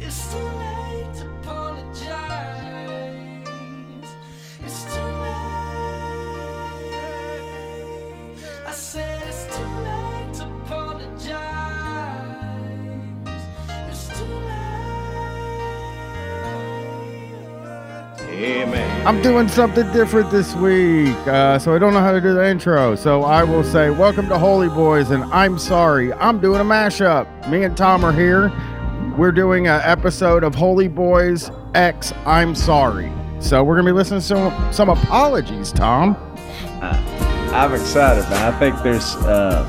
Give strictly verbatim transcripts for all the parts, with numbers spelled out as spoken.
It's too late to apologize. It's too late. I said it's too late to apologize. It's too late. Amen. I'm doing something different this week, uh, so I don't know how to do the intro. So I will say, welcome to Holy Boys, and I'm sorry. I'm doing a mashup. Me and Tom are here. We're doing an episode of Holy Boys X I'm Sorry. So we're going to be listening to some, some apologies, Tom. Uh, I'm excited, man. I think there's, uh,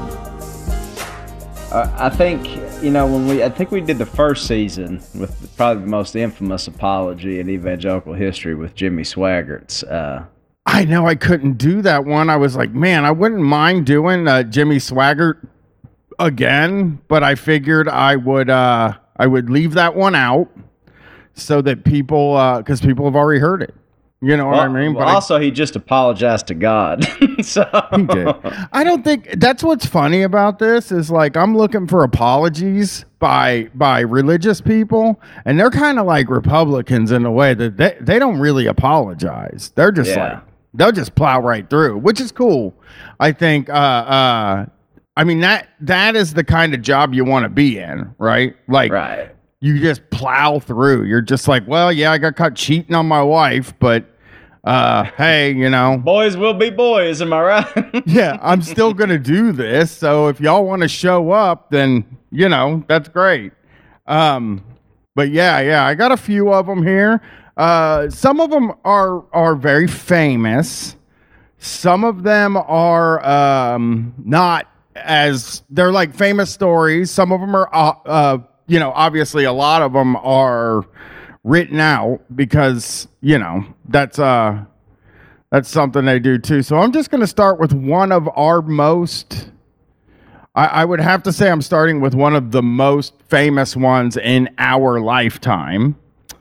I, I think, you know, when we, I think we did the first season with probably the most infamous apology in evangelical history with Jimmy Swaggart's. Uh, I know I couldn't do that one. I was like, man, I wouldn't mind doing uh, Jimmy Swaggart again, but I figured I would, uh, I would leave that one out so that people, because uh, people have already heard it. You know well, what I mean? Well, but also, I, he just apologized to God. so he did. I don't think that's what's funny about this is like I'm looking for apologies by by religious people, and they're kind of like Republicans in a way that they, they don't really apologize. They're just Yeah. like they'll just plow right through, which is cool. I think. Uh, uh, I mean that that is the kind of job you want to be in, right? Like, right. you just plow through. You're just like, well, yeah, I got caught cheating on my wife, but uh, hey, you know, Boys will be boys, am I right? yeah, I'm still gonna do this. So if y'all want to show up, then you know that's great. Um, but yeah, yeah, I got a few of them here. Uh, some of them are are very famous. Some of them are um, not. As they're like famous stories. Some of them are, uh, uh, you know, obviously a lot of them are written out because, you know, that's uh, that's something they do too. So I'm just going to start with one of our most, I, I would have to say I'm starting with one of the most famous ones in our lifetime.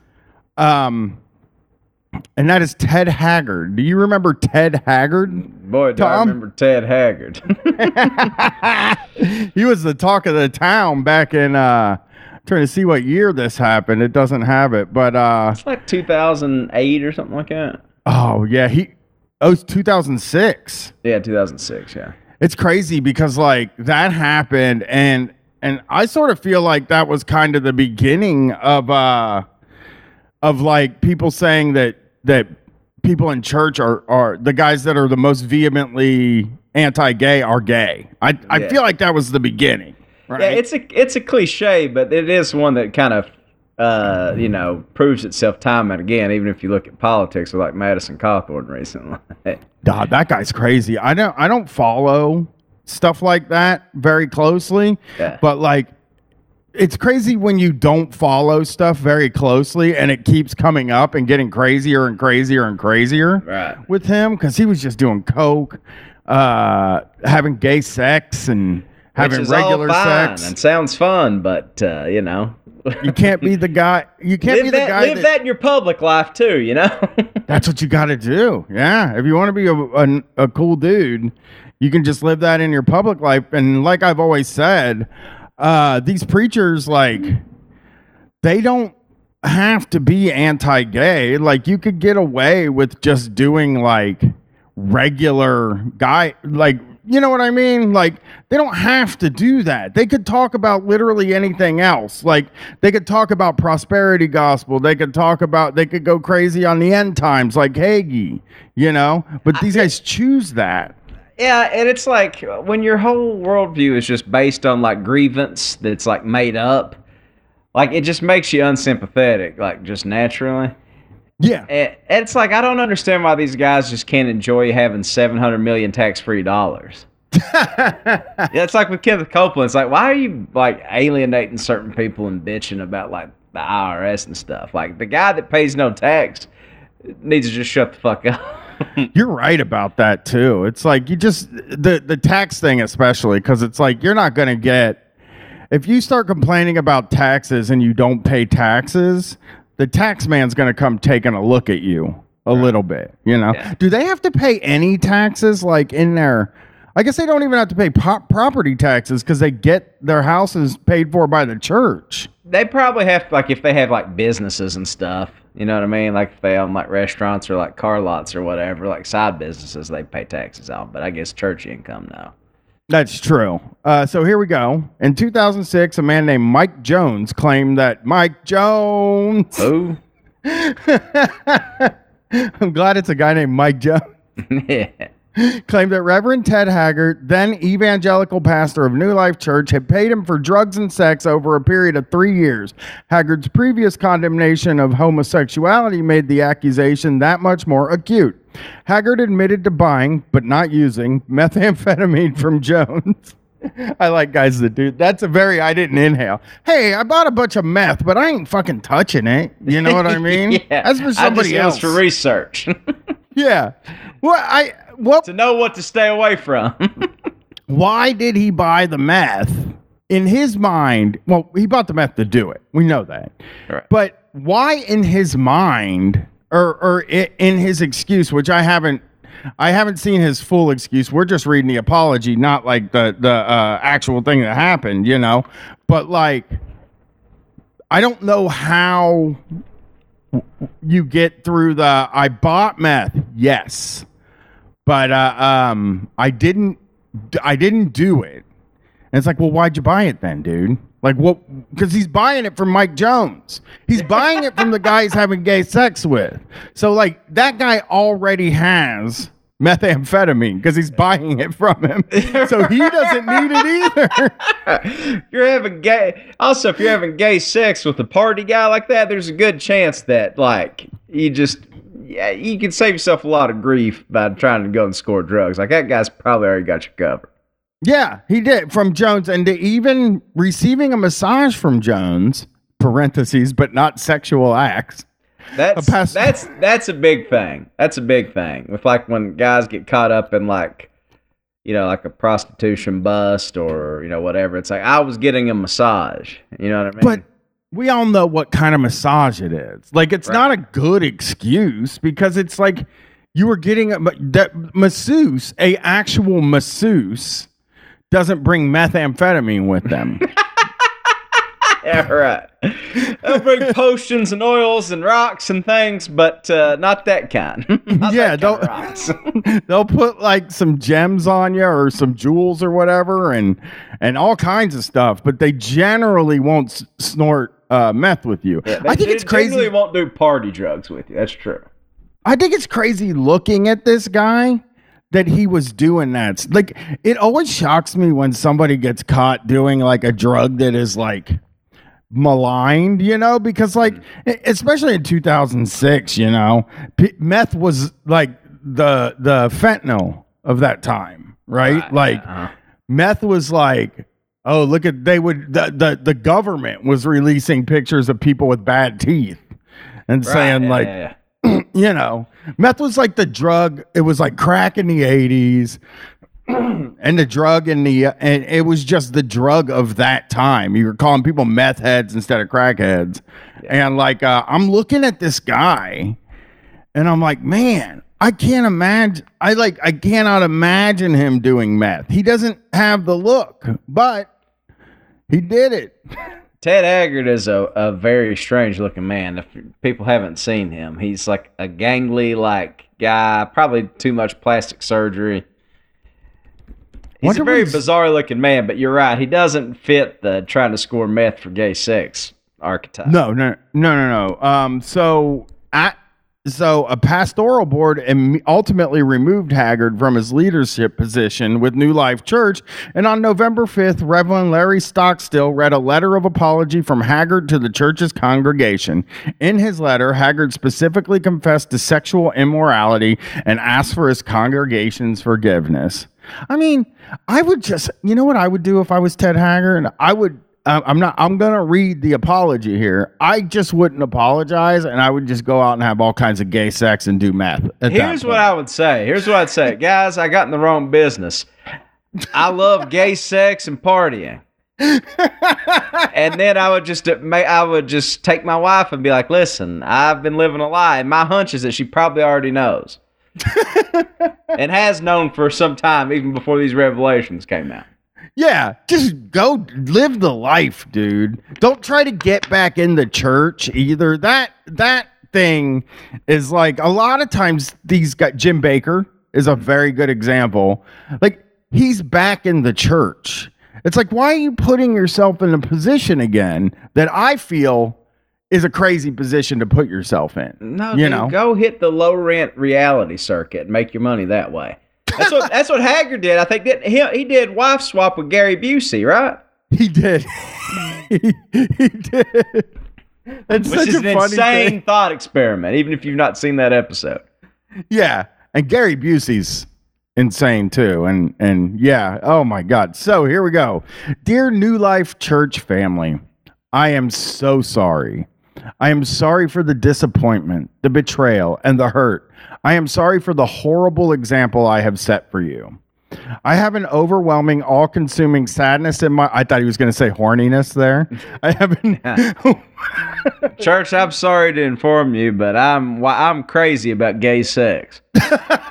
Um, and that is Ted Haggard. Do you remember Ted Haggard? Boy, do I Tom? remember Ted Haggard. He was the talk of the town back in, uh, trying to see what year this happened. It doesn't have it, but, uh, It's like two thousand eight or something like that. oh, yeah, he, oh, it's two thousand six. Yeah, two thousand six, yeah. It's crazy because, like, that happened, and, and I sort of feel like that was kind of the beginning of, uh, of, like, people saying that, that people in church are, are the guys that are the most vehemently anti-gay are gay. I, I Yeah. feel like that was the beginning. Right? Yeah, it's a it's a cliche, but it is one that kind of uh, you know proves itself time and again. Even if you look at politics, with like Madison Cawthorn recently. God, that guy's crazy. I don't I don't follow stuff like that very closely, Yeah. but like it's crazy when you don't follow stuff very closely and it keeps coming up and getting crazier and crazier and crazier Right. with him because he was just doing coke, uh, having gay sex and having Which is regular all fine sex. and sounds fun, but uh, you know, You can't be the guy. You can't live be the that guy live that, that in your public life too. You know. That's what you got to do. Yeah. If you want to be a, a, a cool dude, you can just live that in your public life. And like I've always said, uh, these preachers, like, they don't have to be anti-gay. Like, you could get away with just doing, like, regular guy, like, you know what I mean? Like, they don't have to do that. They could talk about literally anything else. Like, they could talk about prosperity gospel. They could talk about, they could go crazy on the end times like Hagee, you know? But these guys choose that. Yeah, and it's like when your whole worldview is just based on like grievance that's like made up, like it just makes you unsympathetic, like just naturally. Yeah. And it's like I don't understand why these guys just can't enjoy having seven hundred million tax-free dollars. Yeah, it's like with Kenneth Copeland. It's like, why are you like alienating certain people and bitching about like the I R S and stuff? Like the guy that pays no tax needs to just shut the fuck up. You're right about that too. It's like you just the the tax thing especially because it's like you're not going to get if you start complaining about taxes and you don't pay taxes, the tax man's going to come taking a look at you a right. little bit, you know. Yeah. Do they have to pay any taxes like in their I guess they don't even have to pay po- property taxes because they get their houses paid for by the church. They probably have, like, if they have, like, businesses and stuff, you know what I mean? Like, if they own, like, restaurants or, like, car lots or whatever, like, side businesses, they pay taxes on. But I guess church income, no. That's true. Uh, so here we go. In two thousand six, a man named Mike Jones claimed that Mike Jones. Who? I'm glad it's a guy named Mike Jones. Yeah. Claimed that Reverend Ted Haggard, then evangelical pastor of New Life Church, had paid him for drugs and sex over a period of three years. Haggard's previous condemnation of homosexuality made the accusation that much more acute. Haggard admitted to buying, but not using, methamphetamine from Jones. I like guys that do. That's a very, I didn't inhale. Hey, I bought a bunch of meth, but I ain't fucking touching it. You know what I mean? Yeah. That's for somebody I else. just, it was for research. Yeah. Well, I, what, To know what to stay away from. why did he buy the meth? In his mind, well, he bought the meth to do it. We know that. Right. But why in his mind, or or i- in his excuse, which I haven't, I haven't seen his full excuse. We're just reading the apology, not like the the uh, actual thing that happened, you know. But like, I don't know how you get through the. I bought meth, yes, but uh, um, I didn't. I didn't do it. And it's like, well, why'd you buy it then, dude? Like, what? Because he's buying it from Mike Jones. He's buying it from the guy he's having gay sex with. So, like, that guy already has methamphetamine because he's buying it from him. So he doesn't need it either. If you're having gay, also if you're having gay sex with a party guy like that, there's a good chance that like you just yeah you can save yourself a lot of grief by trying to go and score drugs. Like that guy's probably already got you covered. Yeah, he did from Jones, and to even receiving a massage from Jones, parentheses, but not sexual acts. That's A past- that's that's a big thing. That's a big thing. With like when guys get caught up in like, you know, like a prostitution bust or you know whatever. It's like I was getting a massage. You know what I mean? But we all know what kind of massage it is. Like, it's Right. not a good excuse because it's like you were getting a that masseuse, a actual masseuse, doesn't bring methamphetamine with them. Yeah, right. They'll bring potions and oils and rocks and things, but uh, not that kind. Not Yeah, that kind don't- of rocks. They'll put like some gems on you or some jewels or whatever, and and all kinds of stuff. But they generally won't s- snort uh, meth with you. Yeah, they- I think they it's crazy. generally won't do party drugs with you. That's true. I think it's crazy looking at this guy that he was doing that. Like, it always shocks me when somebody gets caught doing like a drug that is like maligned, you know, because like, e- especially in two thousand six, you know, P- meth was like the the fentanyl of that time, right? Right, Like, uh-huh. meth was like, oh, look at they would the the, the government was releasing pictures of people with bad teeth and Right, saying yeah, like, yeah, you know, meth was like the drug. It was like crack in the eighties, and the drug in the and it was just the drug of that time. You were calling people meth heads instead of crackheads, and like uh, I'm looking at this guy, and I'm like, man, I can't imagine. I like I cannot imagine him doing meth. He doesn't have the look, but he did it. Ted Haggard is a, a very strange looking man. If people haven't seen him, he's like a gangly like guy, probably too much plastic surgery. He's Wonder a very what's- bizarre looking man, but you're right. He doesn't fit the trying to score meth for gay sex archetype. No, no, no, no, no. Um, so at so a pastoral board im- ultimately removed Haggard from his leadership position with New Life Church, and on November fifth, Reverend Larry Stockstill read a letter of apology from Haggard to the church's congregation. In his letter, Haggard specifically confessed to sexual immorality and asked for his congregation's forgiveness. I mean, I would just, you know what I would do if I was Ted Haggard? I would. Uh, I'm not. I'm gonna read the apology here. I just wouldn't apologize, and I would just go out and have all kinds of gay sex and do meth. at that Here's what point. I would say. Here's what I'd say. Guys, I got in the wrong business. I love gay sex and partying. And then I would just I would just take my wife and be like, listen, I've been living a lie. And my hunch is that she probably already knows. and has known for some time, even before these revelations came out. Yeah, just go live the life, dude. Don't try to get back in the church either. That that thing is like a lot of times these guys, Jim Baker is a very good example. Like he's back in the church. It's like, why are you putting yourself in a position again that I feel is a crazy position to put yourself in? No, you dude, know, go hit the low rent reality circuit and make your money that way. That's what that's what Hager did. I think that he he did wife swap with Gary Busey, right? he did. he, he did. That's Which such is a an funny insane thing. thought experiment, even if you've not seen that episode. Yeah, and Gary Busey's insane too, and and yeah, oh my God. So here we go, dear New Life Church family. I am so sorry. I am sorry for the disappointment, the betrayal, and the hurt. I am sorry for the horrible example I have set for you. I have an overwhelming, all-consuming sadness in my... I thought he was going to say horniness there. I have an... Church, I'm sorry to inform you, but I'm I'm crazy about gay sex. That's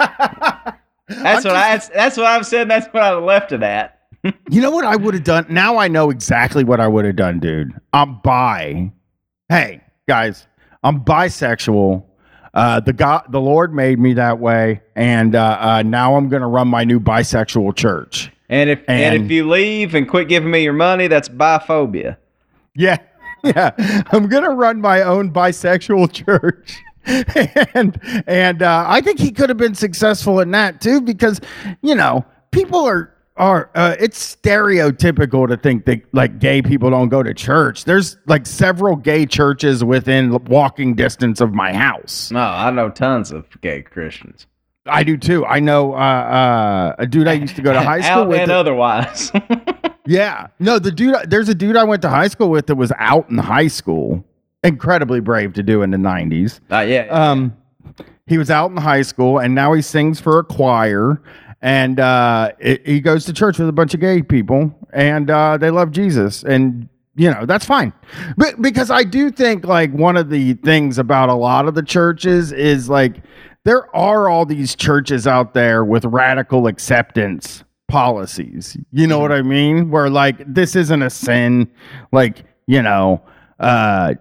what I that's what I've said. That's what I left it at. You know what I would have done? Now I know exactly what I would have done, dude. I'm bi. Hey, guys, I'm bisexual. Uh, the God, the Lord made me that way, and uh, uh, now I'm going to run my new bisexual church. And if and, And- if you leave and quit giving me your money, that's biphobia. Yeah, yeah. I'm going to run my own bisexual church. and and uh, I think he could have been successful in that too, because, you know, people are are uh, it's stereotypical to think that like gay people don't go to church. There's like several gay churches within walking distance of my house. No, I know tons of gay Christians. I do too. I know uh, uh, a dude I used to go to high school Out with. and that- otherwise. Yeah. No, the dude, there's a dude I went to high school with that was out in high school. Incredibly brave to do in the nineties. uh, yeah. Um, he was out in high school and now he sings for a choir and uh, it, he goes to church with a bunch of gay people and uh, they love Jesus. And, you know, that's fine. But because I do think like one of the things about a lot of the churches is like there are all these churches out there with radical acceptance policies. You know what I mean? Where like this isn't a sin, like, you know, uh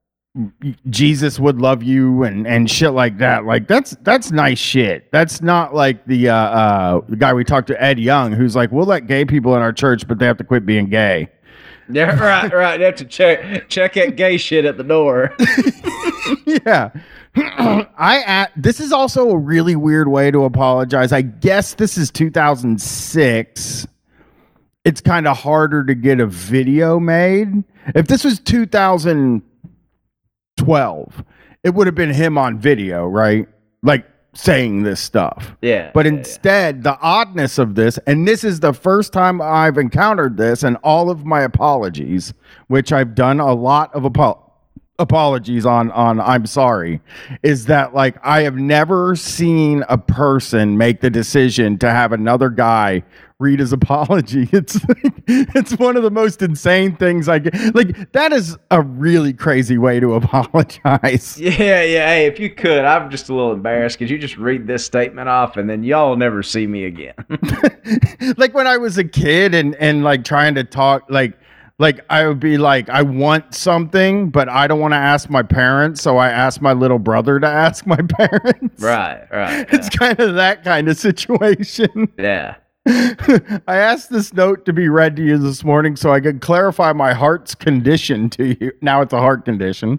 Jesus would love you and and shit like that. Like that's that's nice shit. That's not like the uh uh the guy we talked to, Ed Young, who's like, we'll let gay people in our church, but they have to quit being gay. Yeah, right, right. You have to check check that gay shit at the door. Yeah. I at, this is also a really weird way to apologize. I guess this is two thousand six. It's kind of harder to get a video made. If this was two thousand twelve, it would have been him on video, right? Like saying this stuff. Yeah. But yeah, instead, the oddness of this, and this is the first time I've encountered this, and all of my apologies, which I've done a lot of apo- apologies on, on I'm sorry, is that like I have never seen a person make the decision to have another guy read his apology. It's like, it's one of the most insane things I get. Like that is a really crazy way to apologize. Yeah, yeah. Hey, if you could, I'm just a little embarrassed. Could you just read this statement off and then y'all never see me again? Like when I was a kid and and like trying to talk like like I would be like, I want something, but I don't want to ask my parents, so I ask my little brother to ask my parents. Right, right. It's kind of that kind of situation. Yeah. I asked this note to be read to you this morning so I could clarify my heart's condition to you. Now it's a heart condition.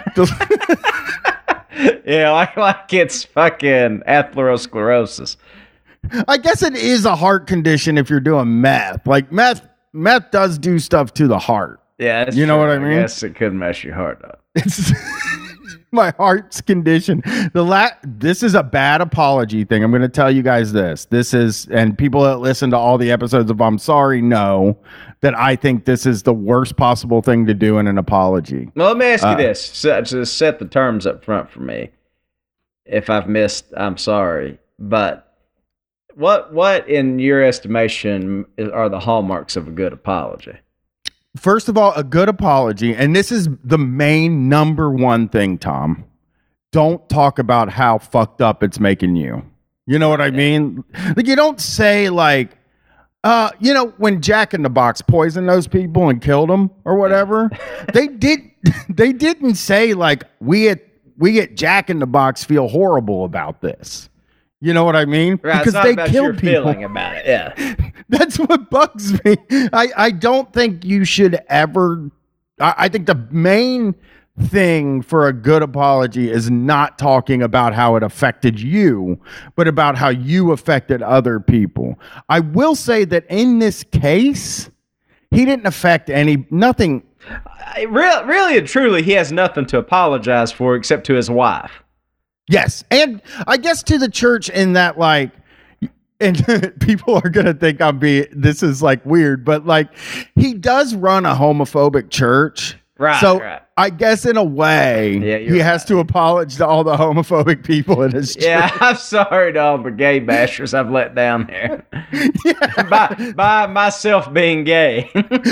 Yeah, like, like it's fucking atherosclerosis. I guess it is a heart condition if you're doing meth. Like meth, meth does do stuff to the heart. Yeah, that's You know true. what I mean? Yes, it could mess your heart up. It's my heart's condition. The la- This is a bad apology thing. I'm going to tell you guys this. This is, and people that listen to all the episodes of I'm Sorry know that I think this is the worst possible thing to do in an apology. Well, let me ask you Uh, this. Set, just set the terms up front for me. If I've missed, I'm sorry. But what, what in your estimation, is- are the hallmarks of a good apology? First of all, a good apology, and this is the main number one thing, Tom. Don't talk about how fucked up it's making you. You know what I mean? Like, you don't say like, uh, you know, when Jack in the Box poisoned those people and killed them or whatever, they did. They didn't say like we at we at Jack in the Box feel horrible about this. You know what I mean? Right, because it's not they about killed your people. feeling about it. Yeah. That's what bugs me. I, I don't think you should ever. I, I think the main thing for a good apology is not talking about how it affected you, but about how you affected other people. I will say that in this case, he didn't affect any, nothing. I, real, really and truly, he has nothing to apologize for except to his wife. Yes. And I guess to the church in that, like, and people are going to think I'm being, this is like weird, but like, he does run a homophobic church. Right. So right. I guess in a way, Yeah, he you're has right. to apologize to all the homophobic people in his church. Yeah, I'm sorry to all the gay bashers I've let down there. Yeah. by, by myself being gay.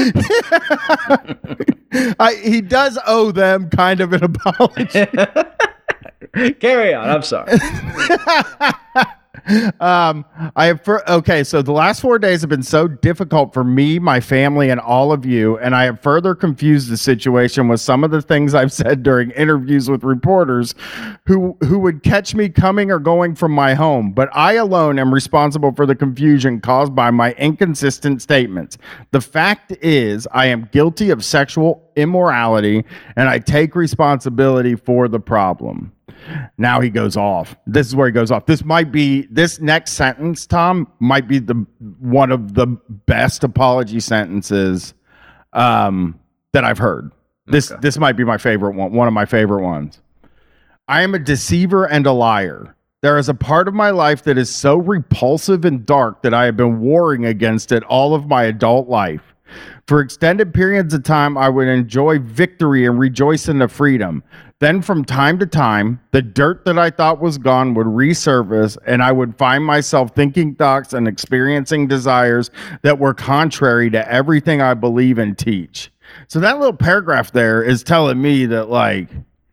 I, he does owe them kind of an apology. Carry on. I'm sorry. um, I have for, okay. So the last four days have been so difficult for me, my family, and all of you, and I have further confused the situation with some of the things I've said during interviews with reporters, who who would catch me coming or going from my home. But I alone am responsible for the confusion caused by my inconsistent statements. The fact is, I am guilty of sexual immorality, and I take responsibility for the problem. Now he goes off. This is where he goes off. This might be, this next sentence, Tom, might be the one of the best apology sentences um, that I've heard. This Okay. this might be my favorite one, one of my favorite ones. I am a deceiver and a liar. There is a part of my life that is so repulsive and dark that I have been warring against it all of my adult life. For extended periods of time, I would enjoy victory and rejoice in the freedom. Then from time to time, the dirt that I thought was gone would resurface, and I would find myself thinking thoughts and experiencing desires that were contrary to everything I believe and teach. So that little paragraph there is telling me that, like,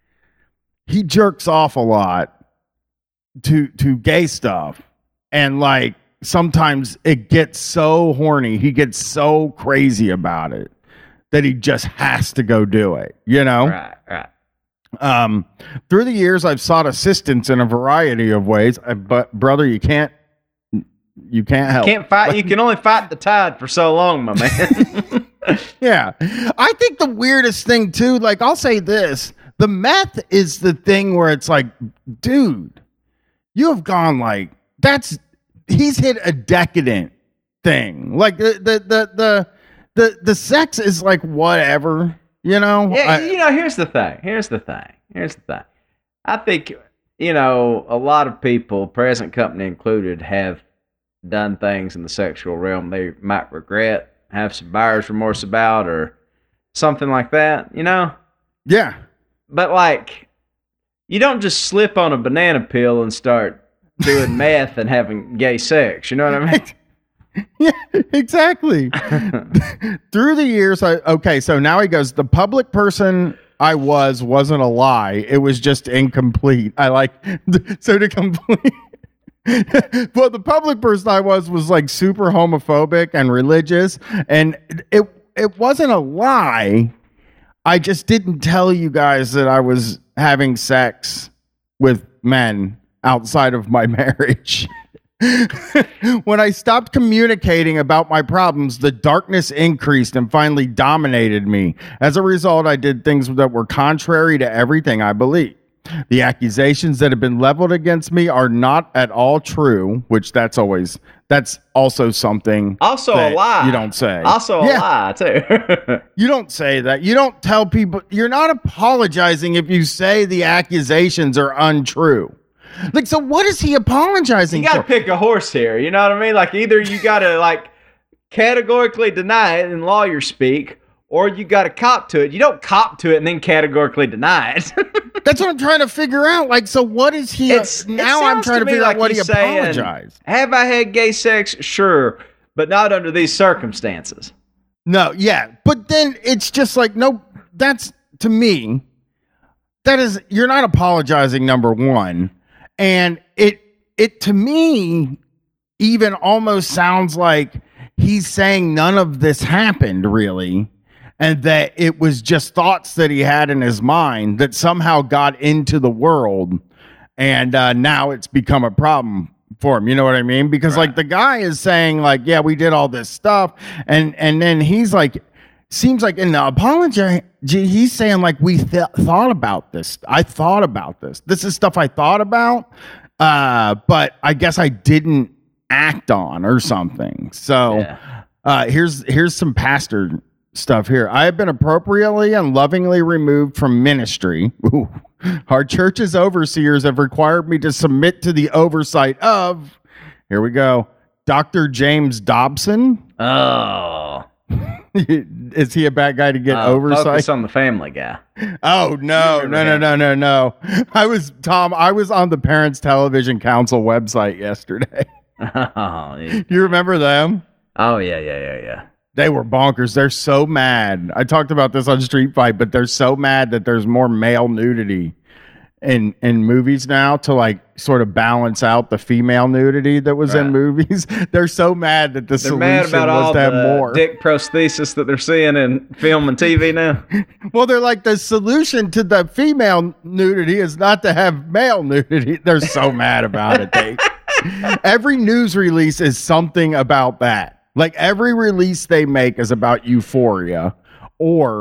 he jerks off a lot to to gay stuff, and like sometimes it gets so horny, he gets so crazy about it that he just has to go do it, you know? Right, right. Um, through the years, I've sought assistance in a variety of ways, uh, but brother, you can't, you can't help. Can't fight. You can only fight the tide for so long, my man. Yeah. I think the weirdest thing too, like I'll say this, the meth is the thing where it's like, dude, you have gone like, that's, he's hit a decadent thing. Like the, the, the, the, the, the sex is like whatever, you know? Yeah, I- you know, here's the thing. Here's the thing. Here's the thing. I think, you know, a lot of people, present company included, have done things in the sexual realm they might regret, have some buyer's remorse about, or something like that, you know? yeah. But, like, you don't just slip on a banana peel and start doing meth and having gay sex. You know what I mean? Yeah, exactly. Through the years, I okay, so now he goes, the public person I was wasn't a lie. It was just incomplete. I like, so to complete. Well, the public person I was was like super homophobic and religious, and it it wasn't a lie. I just didn't tell you guys that I was having sex with men outside of my marriage. When I stopped communicating about my problems, the darkness increased and finally dominated me. As a result, I did things that were contrary to everything I believed. The accusations that have been leveled against me are not at all true, which that's always, that's also something Also a that lie. you don't say. Also a Yeah. lie, too. You don't say that. You don't tell people. You're not apologizing if you say the accusations are untrue. Like, so what is he apologizing You got to for? pick a horse here. You know what I mean? Like, either you got to, like, categorically deny it in lawyer speak, or you got to cop to it. You don't cop to it and then categorically deny it. That's what I'm trying to figure out. Like, so what is he? It's- it now I'm sounds trying to to me figure like out what he he's saying, apologized. Have I had gay sex? Sure, but not under these circumstances. No, yeah, but then it's just like, no, that's to me, that is, you're not apologizing, number one, and it it to me even almost sounds like he's saying none of this happened really, and that it was just thoughts that he had in his mind that somehow got into the world, and uh, now it's become a problem for him. You know what I mean? Because Right. like the guy is saying like, yeah, we did all this stuff, and and then he's like, seems like in the apology, he's saying like, we th- thought about this. I thought about this. This is stuff I thought about, uh, but I guess I didn't act on or something. So Yeah. uh, here's here's some pastor stuff here. I have been appropriately and lovingly removed from ministry. Ooh. Our church's overseers have required me to submit to the oversight of, here we go, Doctor James Dobson. Oh. Is he a bad guy to get Uh, oversight? Focus on the Family Guy. Oh no, no, no, no, no, no. I was Tom, I was on the Parents Television Council website yesterday. Oh, yeah. You remember them? Oh, yeah, yeah, yeah, yeah. They were bonkers. They're so mad. I talked about this on Street Fight, but they're so mad that there's more male nudity in in movies now to like sort of balance out the female nudity that was in Right. movies. They're so mad that the They're solution mad about was all to have the more. dick prosthesis that they're seeing in film and T V now. Well, they're like, the solution to the female nudity is not to have male nudity. They're so mad about it. They, every news release is something about that. Like every release they make is about euphoria or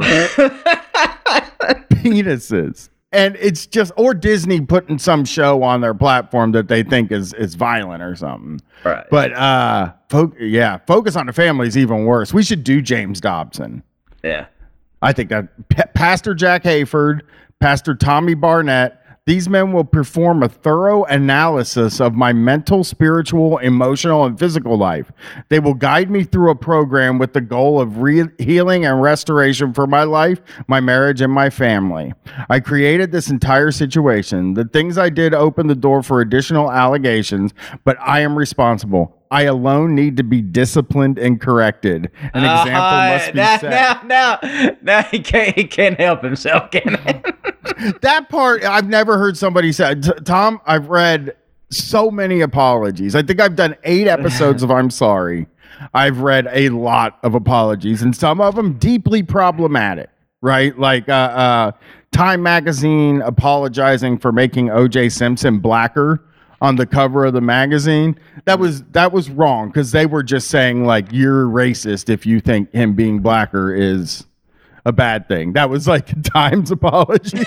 penises. And it's just, or Disney putting some show on their platform that they think is, is violent or something. Right. But, uh, fo- yeah, Focus on the Family is even worse. We should do James Dobson. Yeah. I think that P- Pastor Jack Hayford, Pastor Tommy Barnett, these men will perform a thorough analysis of my mental, spiritual, emotional, and physical life. They will guide me through a program with the goal of re- healing and restoration for my life, my marriage, and my family. I created this entire situation. The things I did opened the door for additional allegations, but I am responsible. I alone need to be disciplined and corrected. An example Uh, must be now, set. now, now, now he can't, he can't help himself, can he? That part, I've never heard somebody say. T- Tom, I've read so many apologies. I think I've done eight episodes of I'm Sorry. I've read a lot of apologies, and some of them deeply problematic, right? Like uh, uh, Time Magazine apologizing for making O J Simpson blacker on the cover of the magazine. That was that was wrong, because they were just saying like, you're racist if you think him being blacker is a bad thing. That was like Time's apology.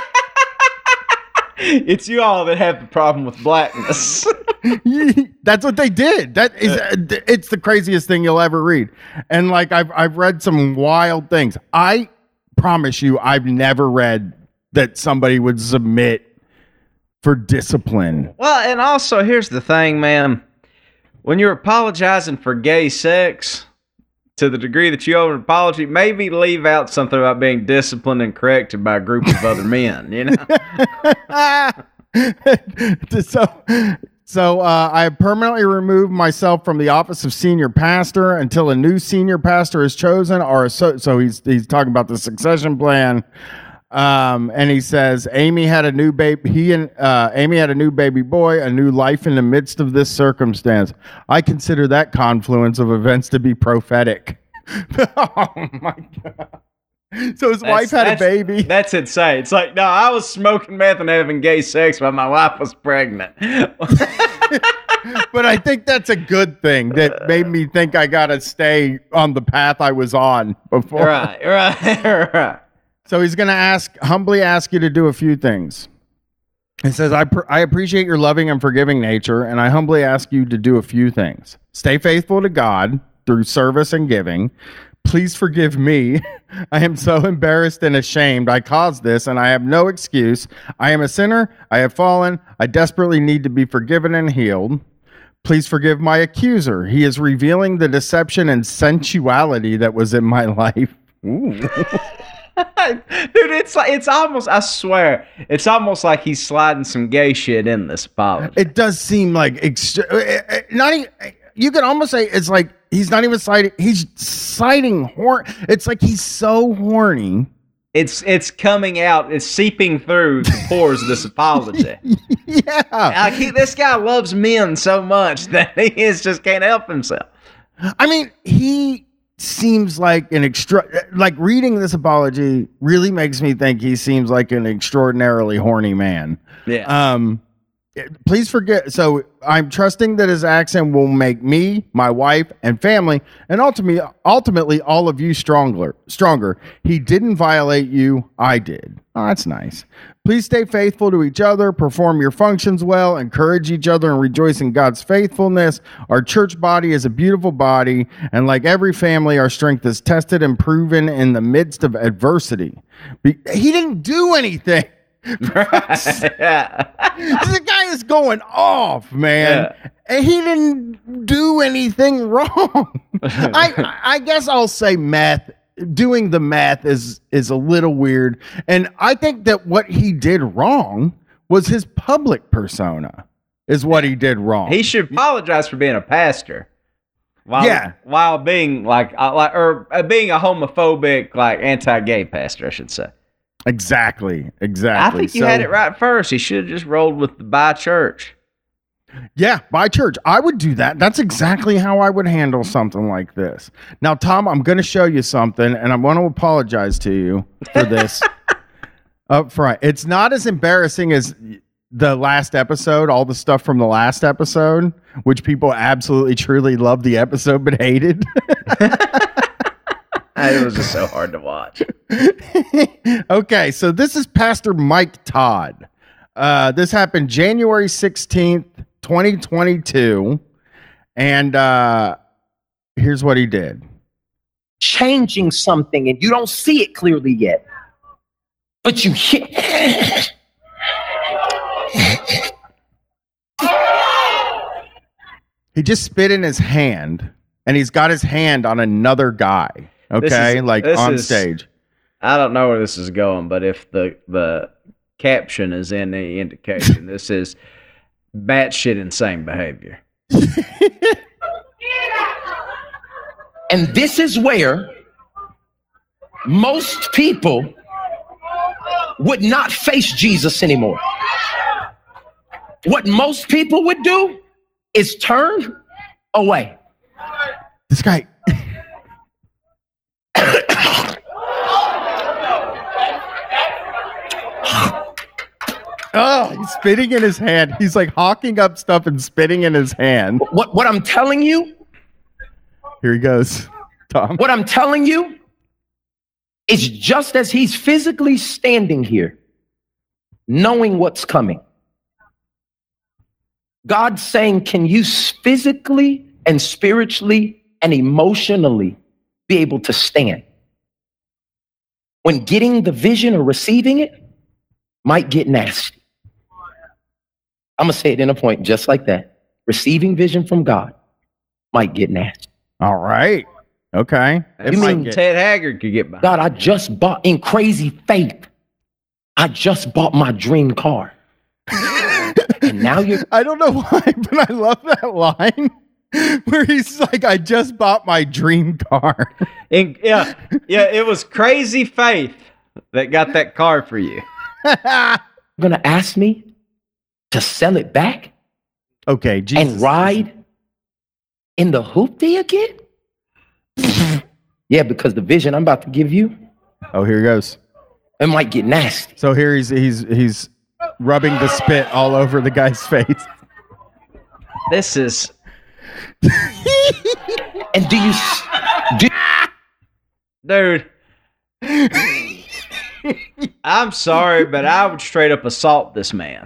It's you all that have the problem with blackness. That's what they did. That is, it's the craziest thing you'll ever read. And like I've I've read some wild things. I promise you, I've never read that somebody would submit for discipline. Well, and also, here's the thing, man. When you're apologizing for gay sex, to the degree that you owe an apology, maybe leave out something about being disciplined and corrected by a group of other men, you know? so so uh, I have permanently removed myself from the office of senior pastor until a new senior pastor is chosen. Or so, so he's he's talking about the succession plan. Um, and he says, Amy had a new baby. He and uh, Amy had a new baby boy, a new life in the midst of this circumstance. I consider that confluence of events to be prophetic. Oh my God. So his wife had a That's- baby. That's insane. It's like, no, I was smoking meth and having gay sex while my wife was pregnant. But I think that's a good thing that made me think I got to stay on the path I was on before. Right, right, right. So he's going to ask, humbly ask you to do a few things. He says, I, pr- I appreciate your loving and forgiving nature, and I humbly ask you to do a few things. Stay faithful to God through service and giving. Please forgive me. I am so embarrassed and ashamed. I caused this, and I have no excuse. I am a sinner. I have fallen. I desperately need to be forgiven and healed. Please forgive my accuser. He is revealing the deception and sensuality that was in my life. Ooh. Dude, it's like, it's almost, I swear, it's almost like he's sliding some gay shit in this apology. It does seem like extra- not even, you could almost say it's like he's not even citing, he's citing horn. It's like he's so horny It's it's coming out. It's seeping through the pores of this apology. Yeah. Like he, this guy loves men so much that he is just can't help himself. I mean, he seems like an extra. Like reading this apology really makes me think he seems like an extraordinarily horny man. Yeah. Um. Please forget. So I'm trusting that his accent will make me, my wife, and family, and ultimately, ultimately all of you stronger. Stronger. He didn't violate you. I did. Oh, that's nice. Please stay faithful to each other, perform your functions well, encourage each other, and rejoice in God's faithfulness. Our church body is a beautiful body, and like every family, our strength is tested and proven in the midst of adversity. Be- he didn't do anything. Yeah. The guy is going off, man. Yeah. And he didn't do anything wrong. I I guess I'll say math. Doing the math is is a little weird. And I think that what he did wrong was his public persona is what he did wrong. He should apologize for being a pastor. While, Yeah. While being like, uh, like or uh, being a homophobic, like anti-gay pastor, I should say. Exactly. I Exactly. think you So- had it right first. He should have just rolled with the by church. Yeah, by church. I would do that. That's exactly how I would handle something like this. Now, Tom, I'm going to show you something, and I want to apologize to you for this up front. It's not as embarrassing as the last episode, all the stuff from the last episode, which people absolutely, truly loved the episode but hated. It was just so hard to watch. Okay, so this is Pastor Mike Todd. Uh, this happened January sixteenth, twenty twenty-two. And uh, here's what he did. Changing something and you don't see it clearly yet, but you hear. He just spit in his hand, and he's got his hand on another guy. Okay, This is- like this on is- stage. I don't know where this is going, but if the the caption is any indication, this is batshit insane behavior. And this is where most people would not face Jesus anymore. What most people would do is turn away. This guy. Oh, he's spitting in his hand. He's like hawking up stuff and spitting in his hand. What, what I'm telling you, Here he goes, Tom. what I'm telling you is just as he's physically standing here, knowing what's coming. God's saying, can you physically and spiritually and emotionally be able to stand? When getting the vision or receiving it might get nasty. I'm going to say it in a point just like that. Receiving vision from God might get nasty. All right. Okay. It You might mean- get- Ted Haggard could get behind. God, I just bought, in crazy faith, I just bought my dream car. And now you're, I don't know why, but I love that line where he's like, I just bought my dream car. In, yeah, yeah, it was crazy faith that got that car for you. going to ask me to sell it back Okay, Jesus. and ride in the hoopty again? Yeah, because the vision I'm about to give you, Oh, here he goes. it might get nasty. So here he's he's he's rubbing the spit all over the guy's face. This is And do you, s- do, dude. I'm sorry, but I would straight up assault this man.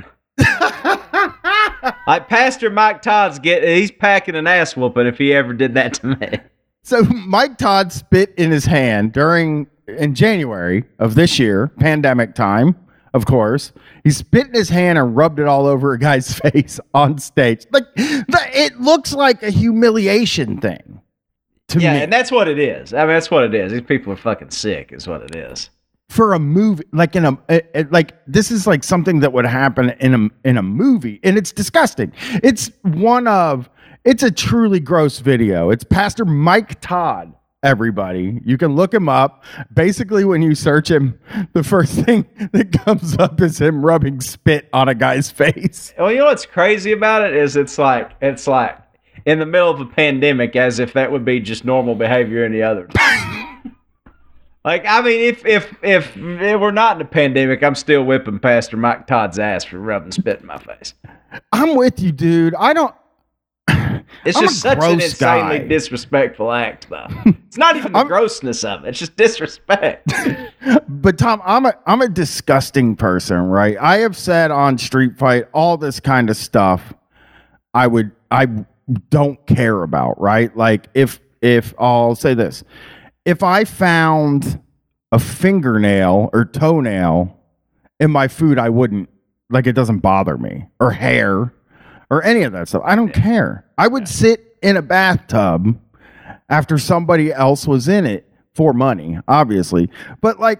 Like Pastor Mike Todd's get he's packing an ass whooping if he ever did that to me. So Mike Todd spit in his hand during in January of this year, pandemic time, of course. He spit in his hand and rubbed it all over a guy's face on stage. Like the, it looks like a humiliation thing to Yeah, me. and that's what it is. I mean, that's what it is. These people are fucking sick, is what it is. For a movie, like in a it, it- like this is like something that would happen in a in a movie, and it's disgusting. It's one of it's a truly gross video. It's Pastor Mike Todd everybody. You can look him up. Basically, when you search him, the first thing that comes up is him rubbing spit on a guy's face. Well, you know what's crazy about it is it's like it's like in the middle of a pandemic, as if that would be just normal behavior any other time. Like, I mean, if if if we're not in a pandemic, I'm still whipping Pastor Mike Todd's ass for rubbing spit in my face. I'm with you, dude. I don't. It's I'm just a such an gross insanely guy. disrespectful act, though. It's not even the I'm- grossness of it; it's just disrespect. But Tom, I'm a I'm a disgusting person, right? I have said on Street Fight all this kind of stuff. I would I don't care about, right? Like if if I'll say this, if I found a fingernail or toenail in my food, I wouldn't like it doesn't bother me, or hair or any of that stuff. I don't care. I would sit in a bathtub after somebody else was in it for money, obviously. But like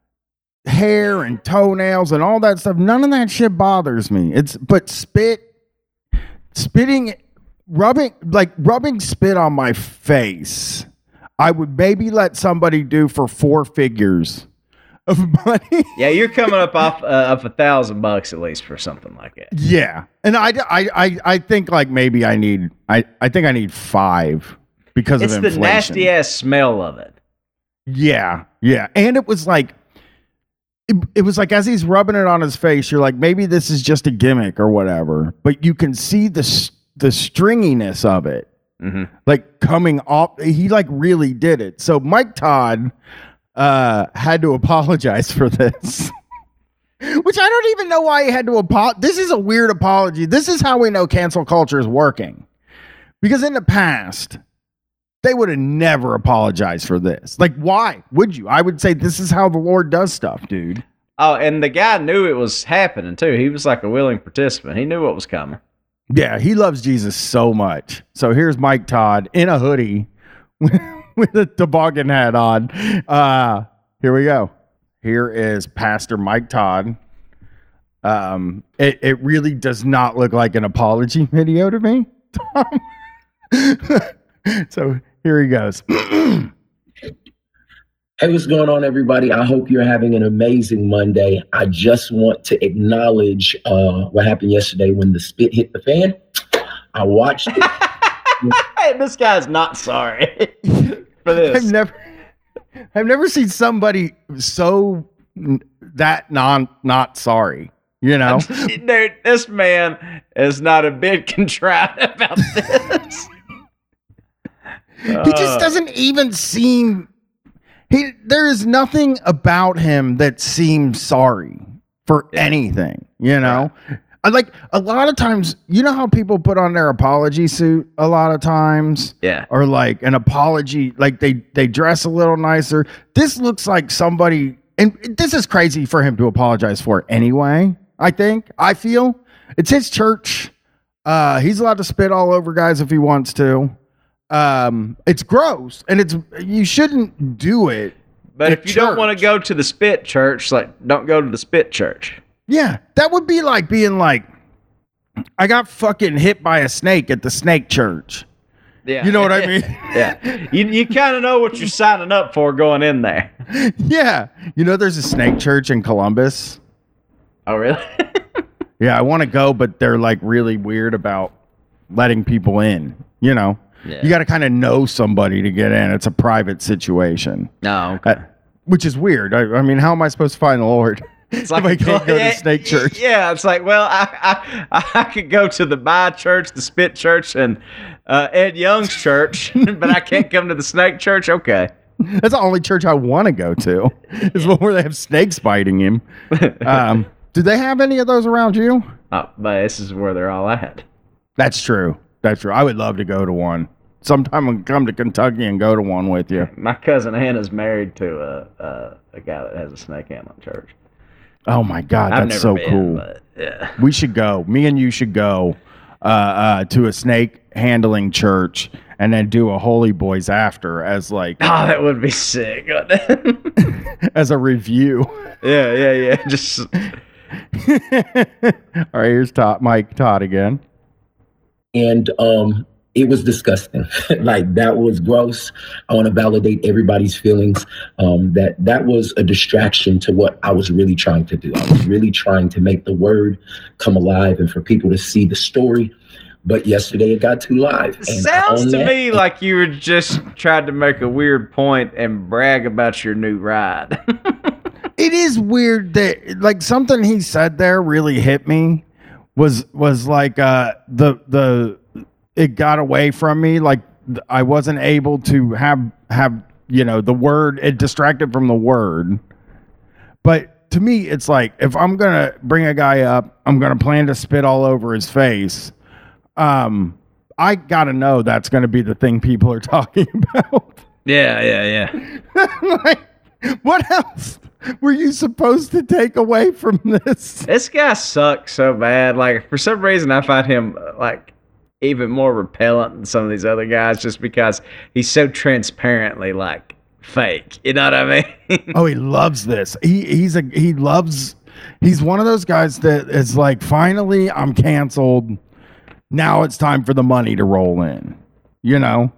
hair and toenails and all that stuff, none of that shit bothers me. It's but spit, spitting, rubbing, like rubbing spit on my face, I would maybe let somebody do for four figures of money. Yeah, you're coming up off uh, of a thousand bucks at least for something like that. Yeah. And I, I, I, I think like maybe I need, I, I think I need five because It's of the inflation. nasty ass smell of it. Yeah. Yeah. And it was like, it, it was like as he's rubbing it on his face, you're like, maybe this is just a gimmick or whatever, but you can see the, s- the stringiness of it. Mm-hmm. Like coming off, he like really did it. So Mike Todd uh, had to apologize for this, which I don't even know why he had to apologize. This is a weird apology. This is how we know cancel culture is working, because in the past they would have never apologized for this. Like, why would you? I would say this is how the Lord does stuff, dude. Oh, and the guy knew it was happening too. He was like a willing participant. He knew what was coming. Yeah, he loves Jesus so much. So here's Mike Todd in a hoodie with a toboggan hat on. Uh, here we go. Here is Pastor Mike Todd. Um, it, it really does not look like an apology video to me, Tom. So here he goes. Hey, what's going on, everybody? I hope you're having an amazing Monday. I just want to acknowledge uh, what happened yesterday when the spit hit the fan. I watched it. Hey, this guy's not sorry for this. I've never, I've never seen somebody so n- that non not sorry. You know, Dude, this man is not a bit contrite about this. he just doesn't even seem. He there is nothing about him that seems sorry for anything. You know, I like a lot of times. You know how people put on their apology suit a lot of times. Yeah. Or like an apology, like they they dress a little nicer. This looks like somebody, and this is crazy for him to apologize for anyway. I think I feel it's his church. Uh, he's allowed to spit all over guys if he wants to. Um, it's gross, and it's you shouldn't do it. But at if you don't church. want to go to the spit church, like, don't go to the spit church. Yeah, that would be like being like, I got fucking hit by a snake at the snake church. Yeah. You know what I mean? Yeah. You you kind of know what you're signing up for going in there. Yeah, you know, there's a snake church in Columbus. Oh, really? Yeah, I want to go, but they're like really weird about letting people in. You know, Yeah. you got to kind of know somebody to get in. It's a private situation, No. Okay. uh, which is weird. I, I mean, how am I supposed to find the Lord It's if I can't go yeah, to snake church? Yeah, it's like, well, I I, I could go to the Bi Church, the Spit Church, and uh, Ed Young's church, but I can't come to the Snake Church. Okay. That's the only church I want to go to. Is one where they have snakes biting him. Um, do they have any of those around you? Oh, but this is where they're all at. That's true. That's true. I would love to go to one. Sometime I'll come to Kentucky and go to one with you. My cousin Hannah's married to a a, a guy that has a snake handling church. Oh my God, I've that's never so been, cool. but yeah. We should go. Me and you should go uh, uh, to a snake handling church and then do a Holy Boys after as like Oh, that would be sick. wouldn't it? as a review. yeah, yeah, yeah. Just All right, here's Todd, Mike Todd again. And um, it was disgusting. Like, that was gross. I want to validate everybody's feelings. Um, that that was a distraction to what I was really trying to do. I was really trying to make the word come alive and for people to see the story. But yesterday it got too live. And Sounds on to that- me like you were just tried to make a weird point and brag about your new ride. It is weird that like something he said there really hit me was was like uh the the it got away from me, like th- I wasn't able to have have you know the word, it distracted from the word. But to me it's like if I'm gonna bring a guy up, I'm gonna plan to spit all over his face. um I gotta know that's gonna be the thing people are talking about. Yeah, yeah, yeah. Like, what else were you supposed to take away from this? This guy sucks so bad. Like, for some reason, I find him uh, like even more repellent than some of these other guys, just because he's so transparently like fake. You know what I mean? Oh, he loves this. He he's a he loves. He's one of those guys that is like, finally, I'm canceled. Now it's time for the money to roll in. You know.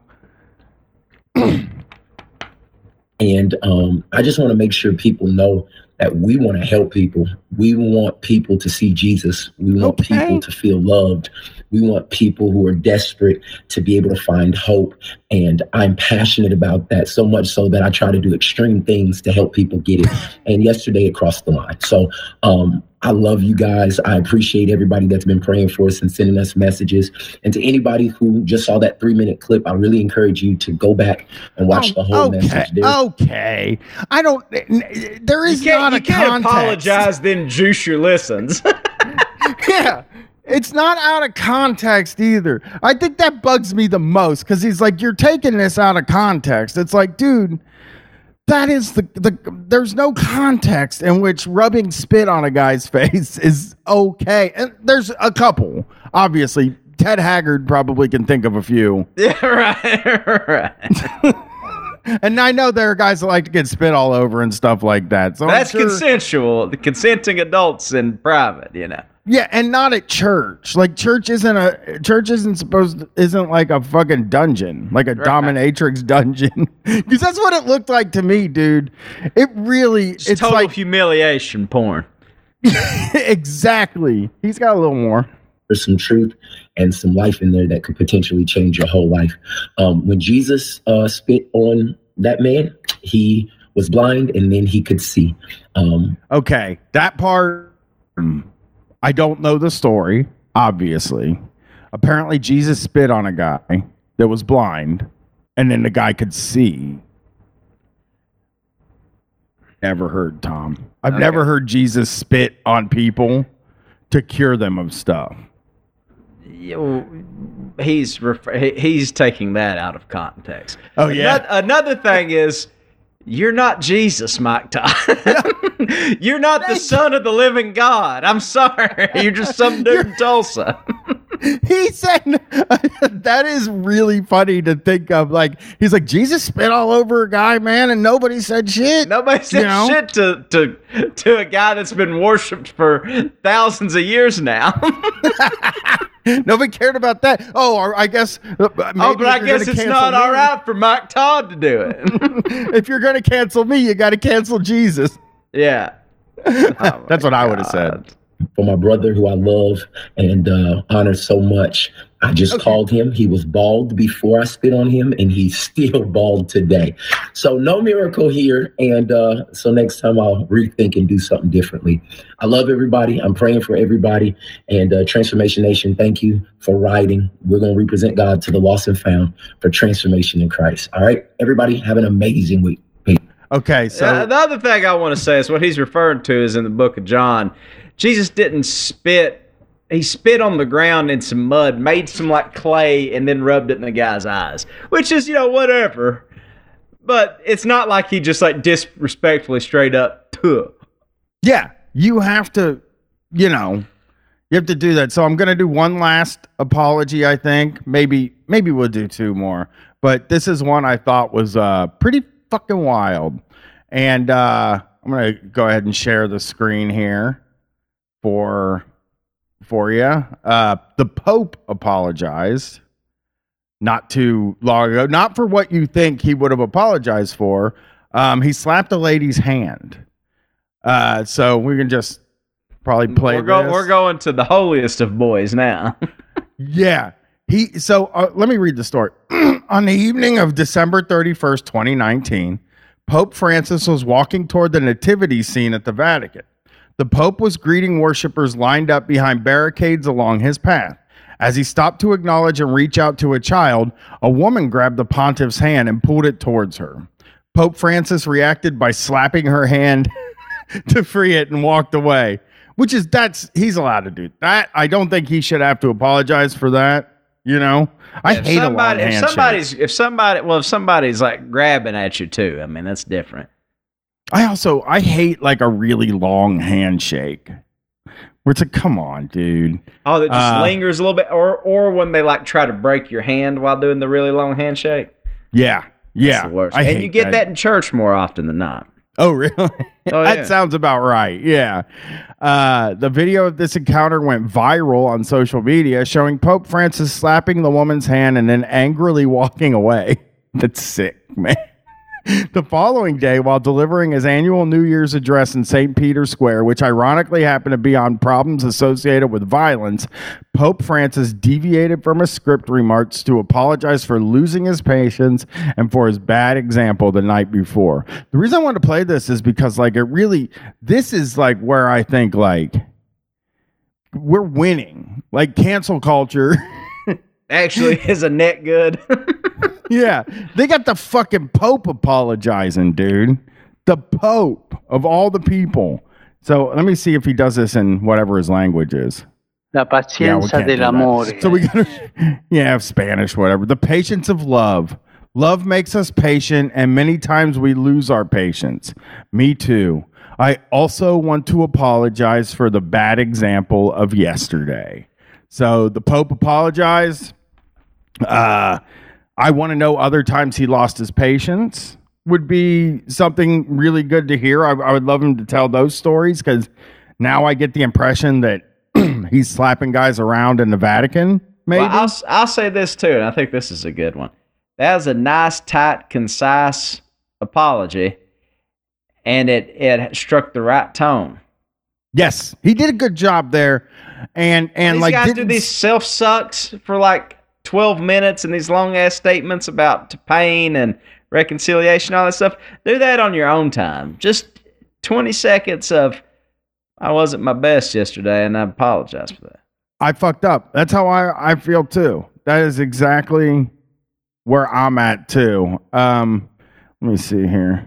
And um, I just want to make sure people know that we want to help people. We want people to see Jesus. We want Okay. people to feel loved. We want people who are desperate to be able to find hope. And I'm passionate about that, so much so that I try to do extreme things to help people get it. And yesterday it crossed the line. So um, I love you guys. I appreciate everybody that's been praying for us and sending us messages. And to anybody who just saw that three minute clip, I really encourage you to go back and watch Oh, the whole okay, message. There- okay. I don't. n- There You is can't, not you a can't context. apologize, then juice your listens. Yeah. It's not out of context either. I think that bugs me the most because he's like, you're taking this out of context. It's like, dude, that is the, the there's no context in which rubbing spit on a guy's face is okay. And there's a couple. Obviously, Ted Haggard probably can think of a few. Yeah, right, right. And I know there are guys that like to get spit all over and stuff like that. So I'm That's sure- consensual. The consenting adults in private, you know. Yeah, and not at church. Like church isn't a church isn't supposed to, isn't like a fucking dungeon, like a Right. dominatrix dungeon. Because that's what it looked like to me, dude. It really It's, it's total like humiliation porn. exactly. He's got a little more. There's some truth and some life in there that could potentially change your whole life. Um, when Jesus uh, spit on that man, he was blind and then he could see. Um, Okay, that part I don't know the story, obviously. Apparently Jesus spit on a guy that was blind and then the guy could see. Never heard, Tom. I've Okay. never heard Jesus spit on people to cure them of stuff. You- He's refer- he- he's taking that out of context. Oh, yeah? Another, another thing is, you're not Jesus, Mike Todd. You're not the son of the living God. I'm sorry. You're just some dude in Tulsa. He said that is really funny to think of. Like, he's like, Jesus spit all over a guy, man, and nobody said shit. Nobody said You know? shit to, to to a guy that's been worshipped for thousands of years now. Nobody cared about that. Oh, or I guess. uh, maybe oh, but if I you're guess gonna it's cancel not me- all right for Mike Todd to do it. If you're going to cancel me, you got to cancel Jesus. Yeah. Oh That's my what I would have God. said. for my brother who I love and uh, honor so much. I just called him. He was bald before I spit on him, and he's still bald today. So no miracle here. And uh, so next time I'll rethink and do something differently. I love everybody. I'm praying for everybody. And uh, Transformation Nation, thank you for riding. We're going to represent God to the lost and found for transformation in Christ. All right, everybody, have an amazing week. Peace. Okay, so Uh, the other thing I want to say is what he's referring to is in the book of John. Jesus didn't spit. He spit on the ground in some mud, made some like clay, and then rubbed it in the guy's eyes, which is, you know, whatever. But it's not like he just like disrespectfully straight up took. yeah, you have to, you know, you have to do that. So I'm going to do one last apology, I think. Maybe maybe we'll do two more. But this is one I thought was uh, pretty fucking wild. And uh, I'm going to go ahead and share the screen here for for you. Uh, the Pope apologized not too long ago. Not for what you think he would have apologized for. Um, he slapped a lady's hand. Uh, so we can just probably play we're, go- this. we're going to the holiest of boys now. Yeah. He so uh, let me read the story. On the evening of December thirty-first, twenty nineteen, Pope Francis was walking toward the nativity scene at the Vatican. The Pope was greeting worshipers lined up behind barricades along his path. As he stopped to acknowledge and reach out to a child, a woman grabbed the pontiff's hand and pulled it towards her. Pope Francis reacted by slapping her hand to free it and walked away, which is that's he's allowed to do that. I don't think he should have to apologize for that. You know, I if hate somebody, a long if handshake. somebody's if somebody well if somebody's like grabbing at you too, I mean that's different. I also I hate like a really long handshake. Where it's like, come on, dude. Oh, that just Uh, lingers a little bit, or or when they like try to break your hand while doing the really long handshake. Yeah, yeah. That's the worst. I and hate you get that. in church more often than not. Oh, really? Oh, That yeah. sounds about right. Yeah. Uh, the video of this encounter went viral on social media, showing Pope Francis slapping the woman's hand and then angrily walking away. That's sick, man. The following day, while delivering his annual New Year's address in Saint Peter's Square, which ironically happened to be on problems associated with violence, Pope Francis deviated from his script remarks to apologize for losing his patience and for his bad example the night before. The reason I wanted to play this is because, like, it really, this is like where I think, like, we're winning. Like, cancel culture. Actually, is a net good. Yeah, they got the fucking Pope apologizing, dude. The Pope of all the people. So let me see if he does this in whatever his language is. La Yeah, we pazienza can't do that. dell'amore. So we gotta, yeah, Spanish, whatever. The patience of love. Love makes us patient, and many times we lose our patience. Me too. I also want to apologize for the bad example of yesterday. So the Pope apologized. Uh, I want to know other times he lost his patience. Would be something really good to hear. I, I would love him to tell those stories, because now I get the impression that he's slapping guys around in the Vatican. Maybe. Well, I'll I'll say this too, and I think this is a good one. That was a nice, tight, concise apology, and it it struck the right tone. Yes, he did a good job there, and and These like guys do didn't- these self sucks for like twelve minutes and these long ass statements about pain and reconciliation, all that stuff. Do that on your own time. Just twenty seconds of I wasn't my best yesterday, and I apologize for that. I fucked up. That's how I, I feel too. That is exactly where I'm at too. Um, let me see here.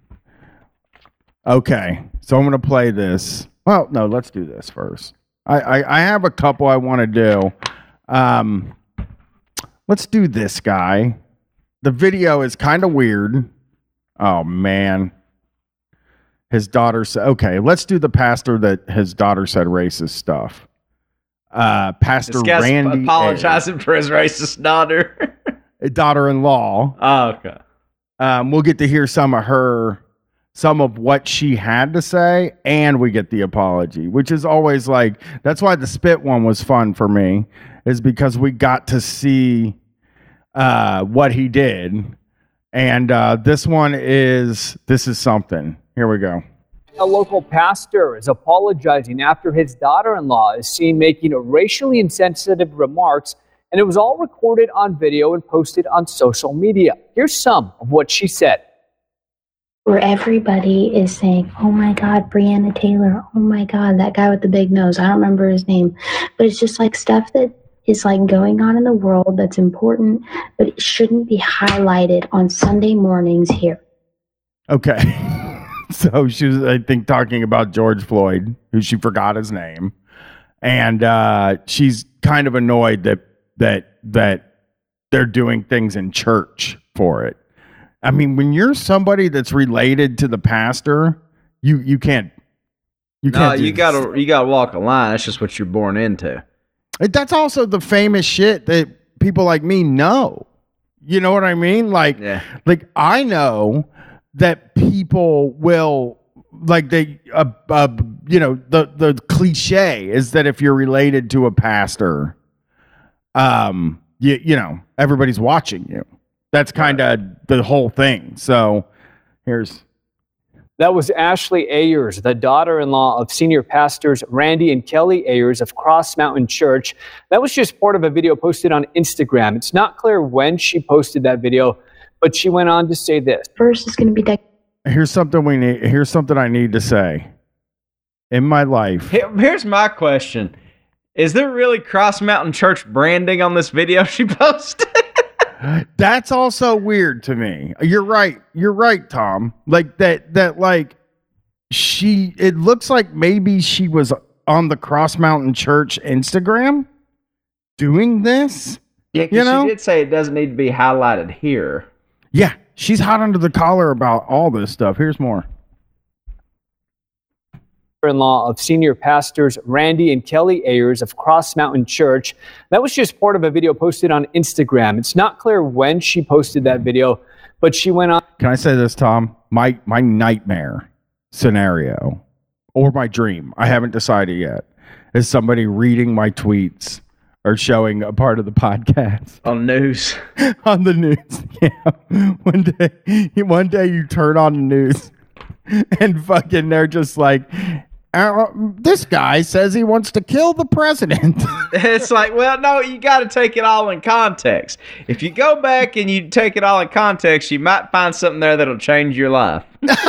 Okay, so I'm gonna play this. Well, no, let's do this first. I, I, I have a couple I want to do. Um, let's do this guy. The video is kind of weird. Oh man. His daughter said, okay, let's do the pastor that his daughter said racist stuff. Uh, Pastor This guy's Randy apologizing for his racist daughter. Ayers, daughter-in-law. Oh, okay. Um, we'll get to hear some of her, some of what she had to say, and we get the apology, which is always like, that's why the spit one was fun for me, is because we got to see uh, what he did. And uh, this one is, this is something. Here we go. A local pastor is apologizing after his daughter-in-law is seen making racially insensitive remarks, and it was all recorded on video and posted on social media. Here's some of what she said. Where everybody is saying, oh my God, Breonna Taylor, oh my God, that guy with the big nose, I don't remember his name, but it's just like stuff that is like going on in the world that's important, but it shouldn't be highlighted on Sunday mornings here. Okay. So she was, I think, talking about George Floyd, who she forgot his name. And uh, she's kind of annoyed that that that they're doing things in church for it. I mean, when you're somebody that's related to the pastor, you you can't you No, can't do you this. gotta you gotta walk a line. That's just what you're born into. That's also the famous shit that people like me know. You know what I mean? Like, Yeah. like I know that people will like they uh, uh you know the the cliche is that if you're related to a pastor, um you you know everybody's watching you. That's kind of the whole thing. So here's. That was Ashley Ayers, the daughter-in-law of senior pastors Randy and Kelly Ayers of Cross Mountain Church. That was just part of a video posted on Instagram. It's not clear when she posted that video, but she went on to say this. First is going to be dec- Here's something we need. Here's something I need to say. In my life, Here- Here's my question. Is there really Cross Mountain Church branding on this video she posted? that's also weird to me. You're right. You're right, Tom. Like that. That like she. It looks like maybe she was on the Cross Mountain Church Instagram doing this. Yeah, 'cause You know? she did say it doesn't need to be highlighted here. Yeah, she's hot under the collar about all this stuff. Here's more. In-law of senior pastors Randy and Kelly Ayers of Cross Mountain Church. That was just part of a video posted on Instagram. It's not clear when she posted that video, but she went on. Can I say this, Tom? My my nightmare scenario or my dream, I haven't decided yet, is somebody reading my tweets or showing a part of the podcast On news. on the news. Yeah. One day, one day you turn on the news and fucking they're just like, uh, this guy says he wants to kill the president. It's like, well, no, you got to take it all in context. If you go back and you take it all in context, you might find something there that'll change your life.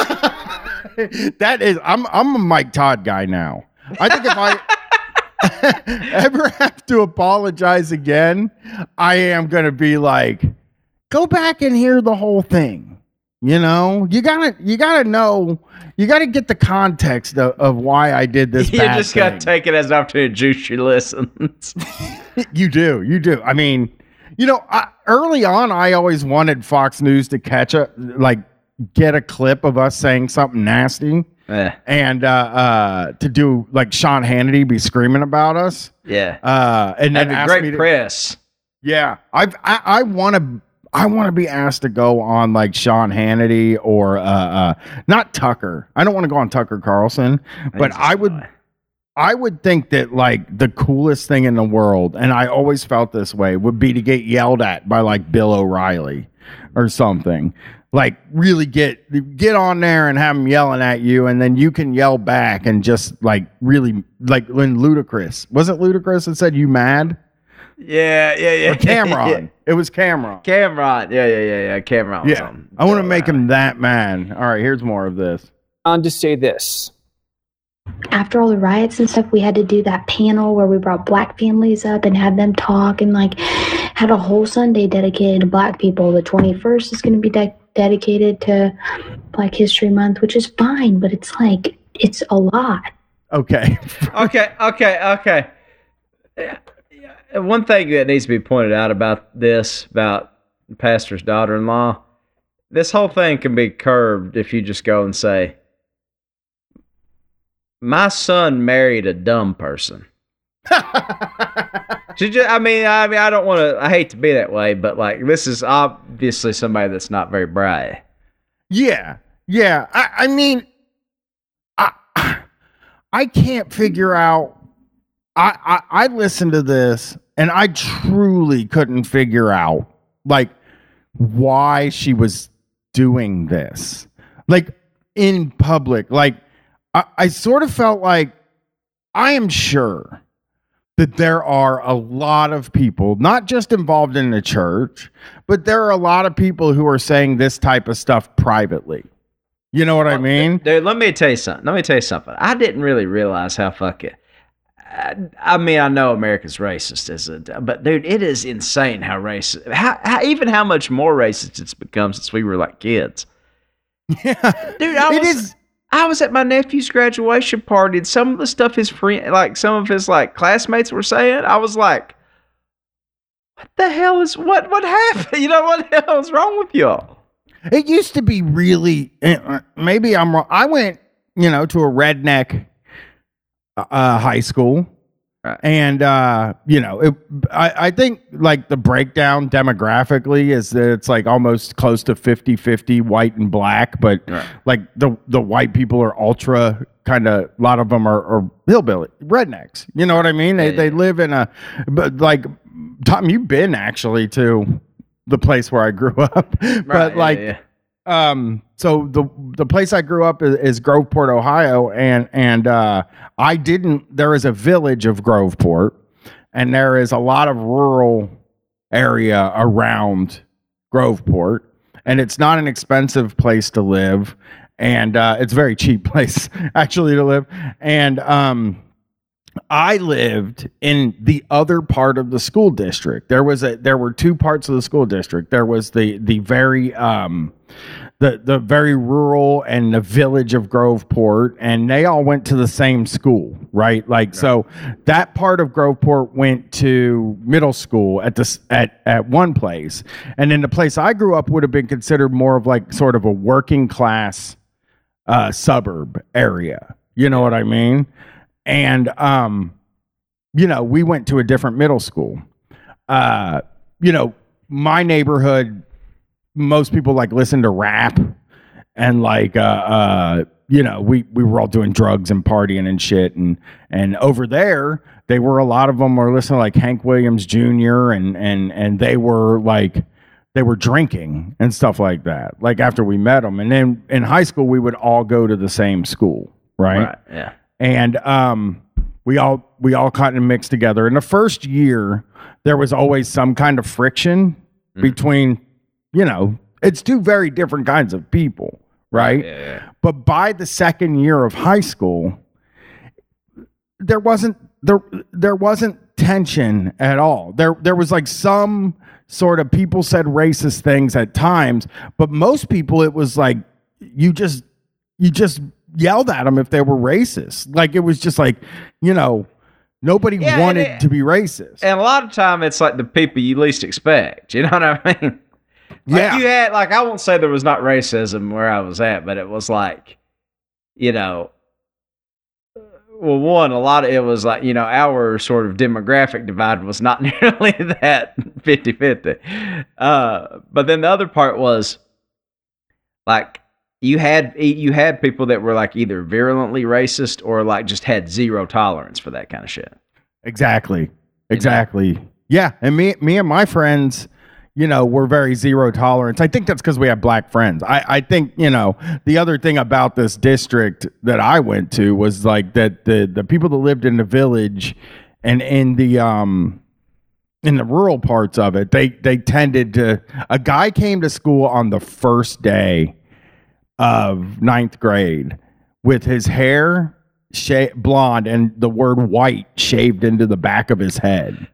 That is, I'm I'm a Mike Todd guy now. I think if I ever have to apologize again, I am gonna be like, go back and hear the whole thing. You know, you gotta you gotta know, you gotta get the context of, of why I did this. You bad just got to thing. take it as an opportunity to juice your listens. You do, you do. I mean, you know, I, early on, I always wanted Fox News to catch a like get a clip of us saying something nasty. Eh, And uh, uh, to do like Sean Hannity be screaming about us, yeah. uh, and then That'd be ask me great to, press. yeah, I've, I I want to I want to be asked to go on like Sean Hannity or uh, uh, not Tucker. I don't want to go on Tucker Carlson, but Jesus, I would boy. I would think that like the coolest thing in the world, and I always felt this way, would be to get yelled at by like Bill O'Reilly or something. Like really get get on there and have them yelling at you, and then you can yell back and just like really like when Ludacris was it Ludacris that said you mad Yeah, yeah, yeah. or Cameron? Yeah. It was Cameron. Cameron. Yeah, yeah, yeah, yeah. Cameron. was Yeah, on I want to Bill make O'Reilly. him that mad. All right, here's more of this. on to say this. after all the riots and stuff, we had to do that panel where we brought black families up and had them talk and like had a whole Sunday dedicated to black people. The twenty-first is going to be de- dedicated to Black History Month, which is fine, but it's like, it's a lot. Okay, Okay, okay, okay. Yeah, yeah. One thing that needs to be pointed out about this, about the pastor's daughter-in-law, this whole thing can be curbed if you just go and say, my son married a dumb person. She just, I mean, I mean, I don't want to. I hate to be that way, but like, this is obviously somebody that's not very bright. yeah, yeah. I, I mean, I I can't figure out. I, I I listened to this and I truly couldn't figure out like why she was doing this, like in public. Like I, I sort of felt like I am sure that there are a lot of people, not just involved in the church, but there are a lot of people who are saying this type of stuff privately. You know what I mean? Dude, let me tell you something. Let me tell you something. I didn't really realize how fucking. I, I mean, I know America's racist, is it? But dude, it is insane how racist. How, how even how much more racist it's become since we were like kids. Yeah, Dude, I it was, is. I was at my nephew's graduation party, and some of the stuff his friend, like some of his like classmates were saying, I was like, "What the hell is what? What happened? You know what the hell is wrong with y'all?" It used to be really. uh, Maybe I'm wrong. I went, you know, to a redneck uh, high school, Right. and uh, you know, it, I, I think like the breakdown demographically is that it's like almost close to fifty-fifty white and black, but Right. like the the white people are ultra kind of. A lot of them are, are hillbilly rednecks. You know what I mean? They Yeah, they yeah. live in a, but like Tom, you've been actually to the place where I grew up, but Right, yeah, like, yeah. um, so the the place I grew up is, is Groveport, Ohio, and and uh, I didn't. There is a village of Groveport, and there is a lot of rural area around Groveport, and it's not an expensive place to live, and uh, it's a very cheap place actually to live, and um. I lived in the other part of the school district. There was a there were two parts of the school district. There was the the very um the the very rural and the village of Groveport, and they all went to the same school, right? Like right. So that part of Groveport went to middle school at this at at one place, and then the place I grew up would have been considered more of like sort of a working class uh, suburb area. You know what I mean? And, um, you know, we went to a different middle school. Uh, you know, my neighborhood, most people like listen to rap and like, uh, uh, you know, we, we were all doing drugs and partying and shit. And, and over there, they were, a lot of them were listening to like Hank Williams Junior and, and, and they were like, they were drinking and stuff like that. Like after we met them. And then in high school, we would all go to the same school. Right. Right. Yeah. And um, we all we all kind of mixed together. In the first year, there was always some kind of friction mm-hmm. between, you know, it's two very different kinds of people, right? Yeah, yeah. But by the second year of high school, there wasn't there there wasn't tension at all. There there was like some sort of, people said racist things at times, but most people it was like you just you just yelled at them if they were racist. Like it was just like, you know, nobody yeah, wanted it, to be racist. And a lot of time it's like the people you least expect. You know what I mean? Like yeah. You had, like, I won't say there was not racism where I was at, but it was like, you know, well, one, a lot of it was like, you know, our sort of demographic divide was not nearly that fifty-fifty. Uh, but then the other part was like, You had you had people that were like either virulently racist or like just had zero tolerance for that kind of shit. Exactly. Exactly. You know? Yeah. And me me and my friends, you know, were very zero tolerance. I think that's because we have black friends. I, I think, you know, the other thing about this district that I went to was like that the the people that lived in the village and in the um in the rural parts of it, they they tended to, a guy came to school on the first day of ninth grade with his hair sha- blonde and the word white shaved into the back of his head.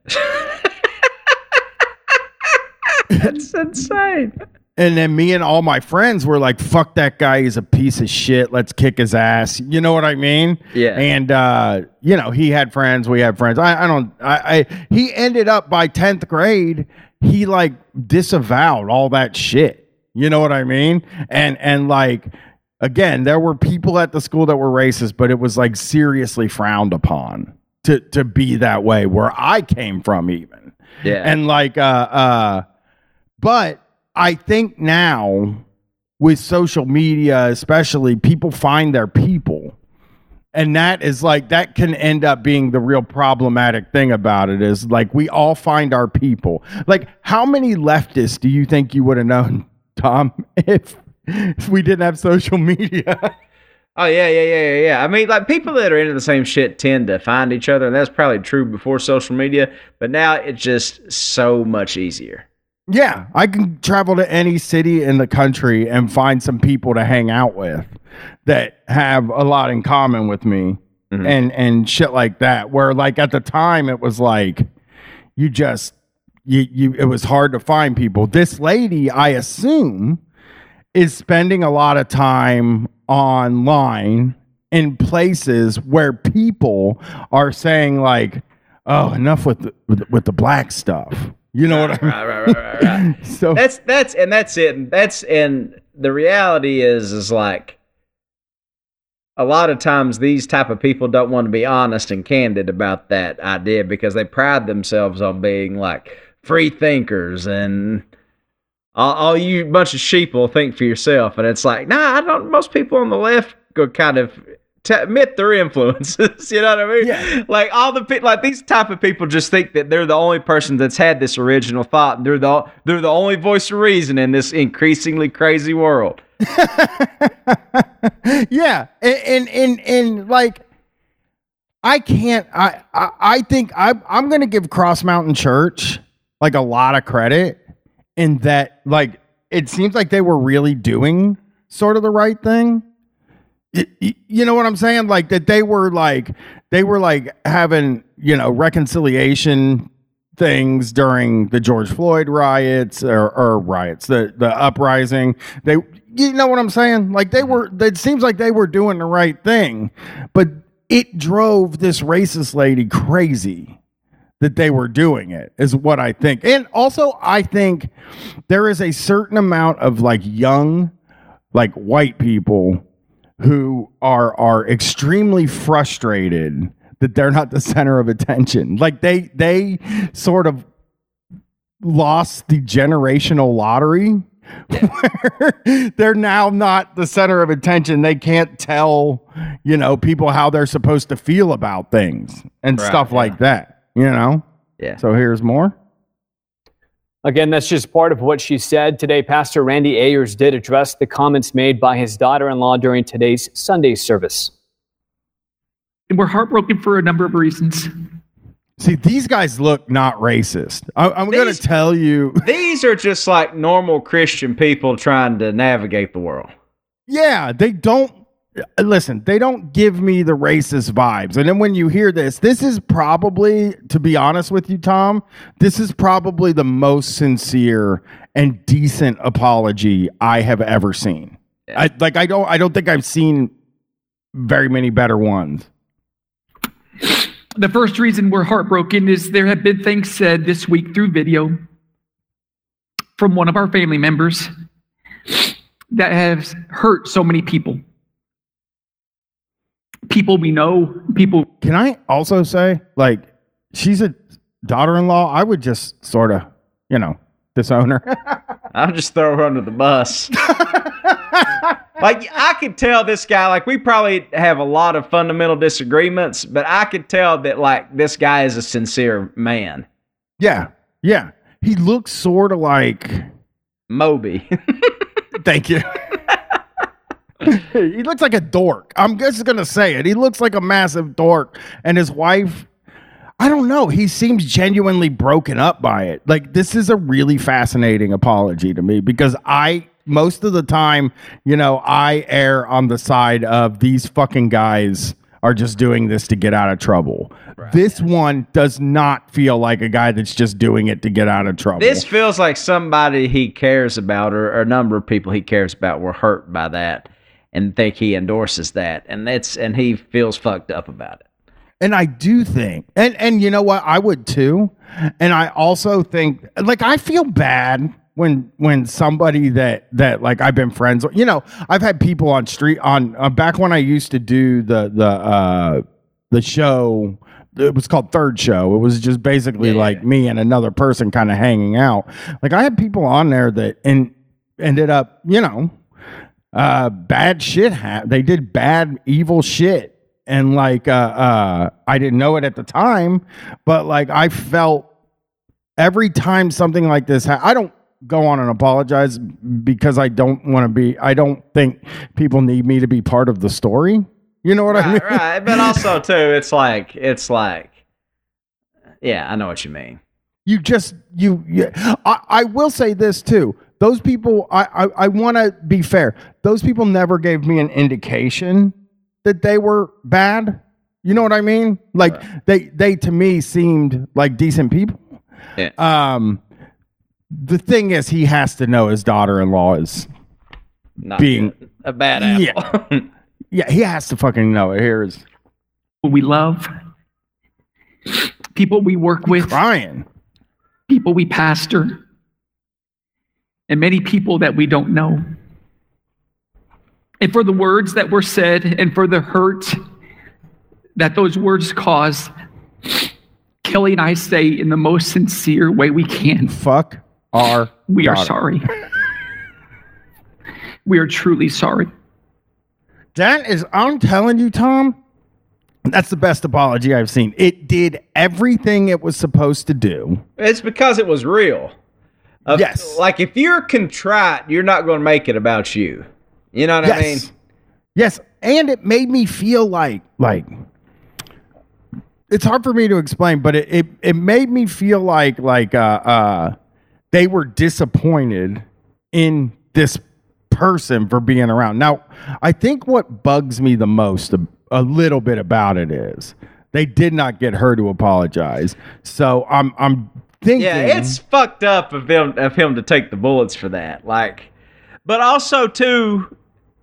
That's insane. And then me and all my friends were like, fuck that guy, he's a piece of shit, let's kick his ass. You know what I mean? Yeah. And uh you know, he had friends, we had friends. I, I don't I, I he ended up by tenth grade, he like disavowed all that shit. You know what I mean? And and like, again, there were people at the school that were racist, but it was like seriously frowned upon to to be that way where I came from even. Yeah. And like uh uh but I think now with social media especially, people find their people. And that is like, that can end up being the real problematic thing about it is like, we all find our people. Like, how many leftists do you think you would have known, Tom, if if we didn't have social media? Oh yeah, yeah, yeah, yeah, yeah. I mean, like people that are into the same shit tend to find each other, and that's probably true before social media. But now it's just so much easier. Yeah, I can travel to any city in the country and find some people to hang out with that have a lot in common with me, mm-hmm. and and shit like that. Where like at the time it was like you just you you it was hard to find people. This lady, I assume, is spending a lot of time online in places where people are saying like, "Oh, enough with the, with, with the black stuff." You know what I mean? Right, right, right, right, right. So that's that's and that's it. And that's and the reality is is like a lot of times these type of people don't want to be honest and candid about that idea because they pride themselves on being like free thinkers and all, all you bunch of sheep will think for yourself. And it's like, nah, I don't. Most people on the left go kind of to admit their influences. You know what I mean? Yeah. Like all the people, like these type of people just think that they're the only person that's had this original thought. And they're the they're the only voice of reason in this increasingly crazy world. Yeah, and, and and and like I can't. I I, I think I I'm gonna give Cross Mountain Church like a lot of credit in that. Like it seems like they were really doing sort of the right thing. Y- y- You know what I'm saying? Like that they were like they were like having, you know, reconciliation things during the George Floyd riots or, or riots, the the uprising. They, you know what I'm saying? Like they were. It seems like they were doing the right thing, but it drove this racist lady crazy that they were doing it. Is what I think. And also, I think there is a certain amount of like young, like white people who are are extremely frustrated that they're not the center of attention. Like they they sort of lost the generational lottery where they're now not the center of attention. They can't tell, you know, people how they're supposed to feel about things and Right, stuff yeah. like that, you know? Yeah. So here's more. Again, that's just part of what she said. Today, Pastor Randy Ayers did address the comments made by his daughter-in-law during today's Sunday service. And we're heartbroken for a number of reasons. See, these guys look not racist. I, I'm going These- to tell you. These are just like normal Christian people trying to navigate the world. Yeah, they don't listen, they don't give me the racist vibes. And then when you hear this, this is probably, to be honest with you, Tom, this is probably the most sincere and decent apology I have ever seen. Yeah. I like I don't I don't think I've seen very many better ones. The first reason we're heartbroken is there have been things said this week through video from one of our family members that has hurt so many people. People we know, people. Can I also say, like, she's a daughter-in-law? I would just sort of, you know, disown her. I'll just throw her under the bus. Like, I could tell this guy, like, we probably have a lot of fundamental disagreements, but I could tell that, like, this guy is a sincere man. Yeah, yeah. He looks sort of like... Moby. Thank you. He looks like a dork. I'm just going to say it. He looks like a massive dork. And his wife, I don't know. He seems genuinely broken up by it. Like, this is a really fascinating apology to me because I... most of the time, you know, I err on the side of these fucking guys are just doing this to get out of trouble. Right. This one does not feel like a guy that's just doing it to get out of trouble. This feels like somebody he cares about, or, or a number of people he cares about were hurt by that and think he endorses that. And that's and he feels fucked up about it. And I do think, and, and you know what, I would too. And I also think, like, I feel bad when when somebody that that like I've been friends with, you know, I've had people on street on uh, back when I used to do the the uh the show, it was called Third Show. It was just basically Yeah. like me and another person kind of hanging out. Like I had people on there that and ended up, you know, uh bad shit ha- they did bad evil shit, and like uh uh I didn't know it at the time, but like I felt every time something like this ha- I don't go on and apologize because I don't want to be, I don't think people need me to be part of the story. You know what Right, I mean? right. But also too, it's like it's like yeah, I know what you mean. You just, you, you I, I will say this too. Those people, I, I, I want to be fair. Those people never gave me an indication that they were bad. You know what I mean? Like Right. they, they to me seemed like decent people. Yeah. Um, the thing is, he has to know his daughter-in-law is Not being- good. a bad apple. Yeah. Yeah, he has to fucking know it. Here's People we love, people we work with, crying. people we pastor, and many people that we don't know. And for the words that were said and for the hurt that those words caused, Kelly and I say in the most sincere way we can, Fuck our we are daughter. sorry. We are truly sorry. That is, I'm telling you, Tom, that's the best apology I've seen. It did everything it was supposed to do. It's because it was real. Of- Yes. Like, if you're contrite, you're not going to make it about you. You know what I mean? Yes. Yes. And it made me feel like, like, it's hard for me to explain, but it, it, it made me feel like, like, uh, uh, they were disappointed in this person for being around. Now, I think what bugs me the most a, a little bit about it is they did not get her to apologize. So I'm, I'm thinking, Yeah, it's fucked up of him, of him to take the bullets for that. Like, but also, too,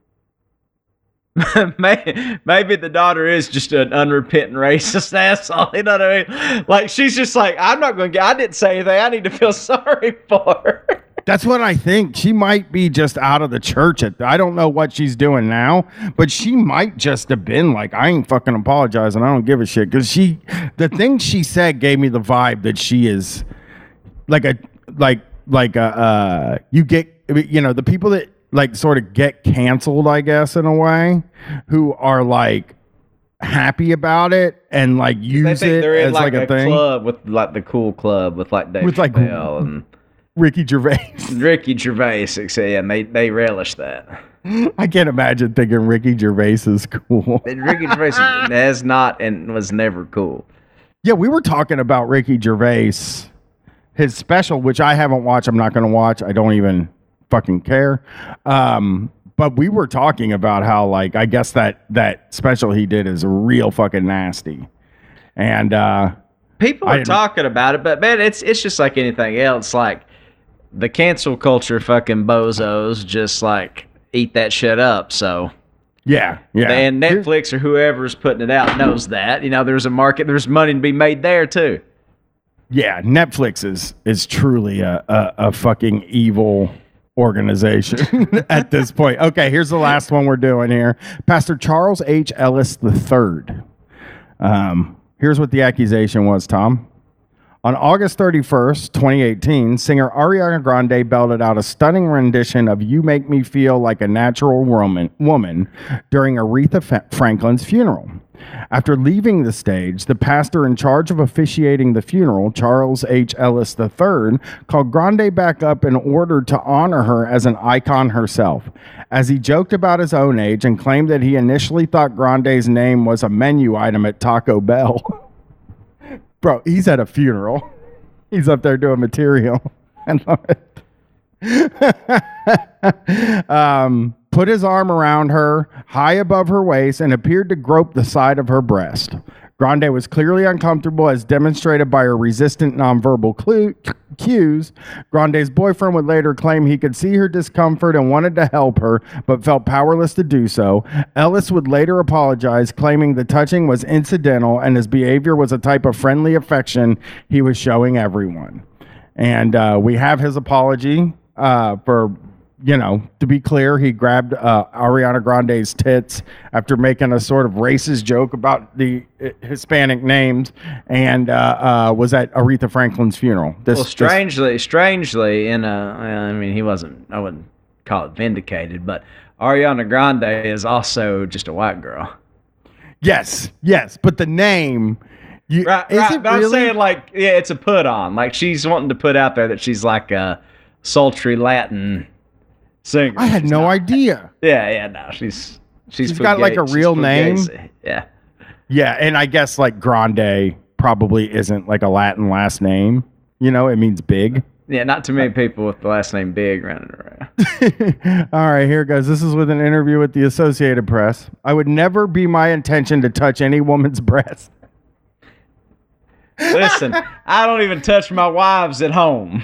Maybe, maybe the daughter is just an unrepentant racist asshole. You know what I mean? Like, she's just like, I'm not going to get, I didn't say anything. I need to feel sorry for her. That's what I think. She might be just out of the church. At, I don't know what she's doing now, but she might just have been like, I ain't fucking apologizing. I don't give a shit. Because she, the thing she said gave me the vibe that she is like a, like, like a, uh, you get, you know, the people that, like sort of get canceled, I guess, in a way, who are like happy about it and like They use think it they're in as like, like, a, a thing. club with like the cool club with like Dave With, like, Chappelle and Ricky Gervais. Ricky Gervais, and they they relish that. I can't imagine thinking Ricky Gervais is cool. And Ricky Gervais has not and was never cool. Yeah, we were talking about Ricky Gervais, his special, which I haven't watched. I'm not going to watch. I don't even fucking care. Um, but we were talking about how, like, I guess that that special he did is real fucking nasty. And uh, People I are didn't- talking about it, but man, it's it's just like anything else. Like the cancel culture fucking bozos just like eat that shit up. So yeah, yeah. and Netflix or whoever's putting it out knows that. You know, there's a market, there's money to be made there too. Yeah, Netflix is is truly a a, a fucking evil organization at this point. Okay, here's the last one we're doing here. Pastor Charles H. Ellis the third. Um, here's what the accusation was, Tom. On August thirty-first, twenty eighteen, singer Ariana Grande belted out a stunning rendition of You Make Me Feel Like a Natural Woman, woman during Aretha Fa- Franklin's funeral. After leaving the stage, the pastor in charge of officiating the funeral, Charles H. Ellis the third, called Grande back up in order to honor her as an icon herself, as he joked about his own age and claimed that he initially thought Grande's name was a menu item at Taco Bell. Bro, he's at a funeral. He's up there doing material. I love it. um, put his arm around her, high above her waist, and appeared to grope the side of her breast. Grande was clearly uncomfortable, as demonstrated by her resistant nonverbal clue, cues. Grande's boyfriend would later claim he could see her discomfort and wanted to help her, but felt powerless to do so. Ellis would later apologize, claiming the touching was incidental and his behavior was a type of friendly affection he was showing everyone. And uh, we have his apology uh, for... You know, to be clear, he grabbed uh, Ariana Grande's tits after making a sort of racist joke about the uh, Hispanic names, and uh, uh, was at Aretha Franklin's funeral. This, Well, strangely, strangely, in a, I mean, he wasn't. I wouldn't call it vindicated, but Ariana Grande is also just a white girl. this- yes, yes, but the name, you, Right, is right. it But I'm really? saying, like, yeah, it's a put on. Like, she's wanting to put out there that she's like a sultry Latin singer. I had She's no not. idea. Yeah, yeah, no, she's she's, She's got, like, a fugazi- real she's name? fugazi. Yeah, Yeah, and I guess like Grande probably isn't like a Latin last name. You know, it means big. yeah. Not too many people with the last name Big running around. All right, here it goes. This is with an interview with the Associated Press. I would never be my intention to touch any woman's breast. Listen, I don't even touch my wives at home.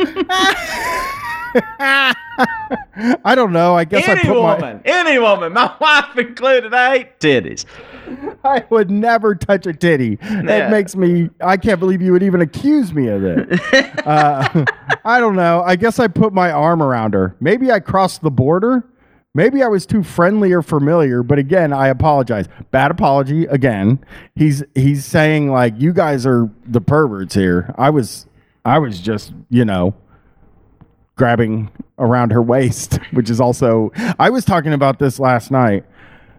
I don't know. I guess I Any put woman, any woman, my wife included. I hate titties. my. I would never touch a titty. Yeah. That makes me. I can't believe you would even accuse me of it. uh, I don't know. I guess I put my arm around her. Maybe I crossed the border. Maybe I was too friendly or familiar. But again, I apologize. Bad apology again. He's he's saying like you guys are the perverts here. I was I was just you know. grabbing around her waist, which is also, I was talking about this last night.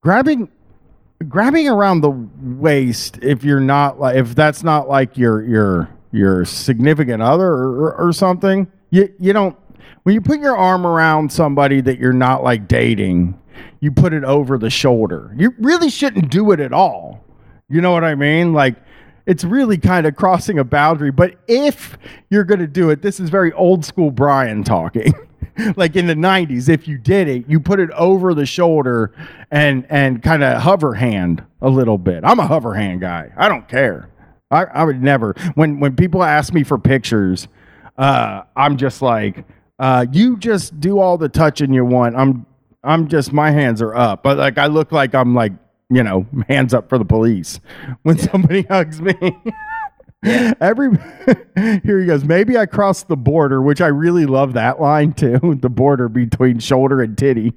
grabbing grabbing around the waist if you're not like if that's not like your your your significant other or, or, or something, you you don't when you put your arm around somebody that you're not like dating, you put it over the shoulder. You really shouldn't do it at all. You know what I mean? Like, it's really kind of crossing a boundary. But if you're going to do it, this is very old school Brian talking. Like in the nineties, if you did it, you put it over the shoulder and and kind of hover hand a little bit. I'm a hover hand guy. I don't care. I, I would never. When when people ask me for pictures, uh, I'm just like, uh, you just do all the touching you want. I'm I'm just, my hands are up. But like, I look like I'm like, you know, hands up for the police when somebody hugs me. Every here he goes. Maybe I crossed the border, which I really love that line too. The border between shoulder and titty.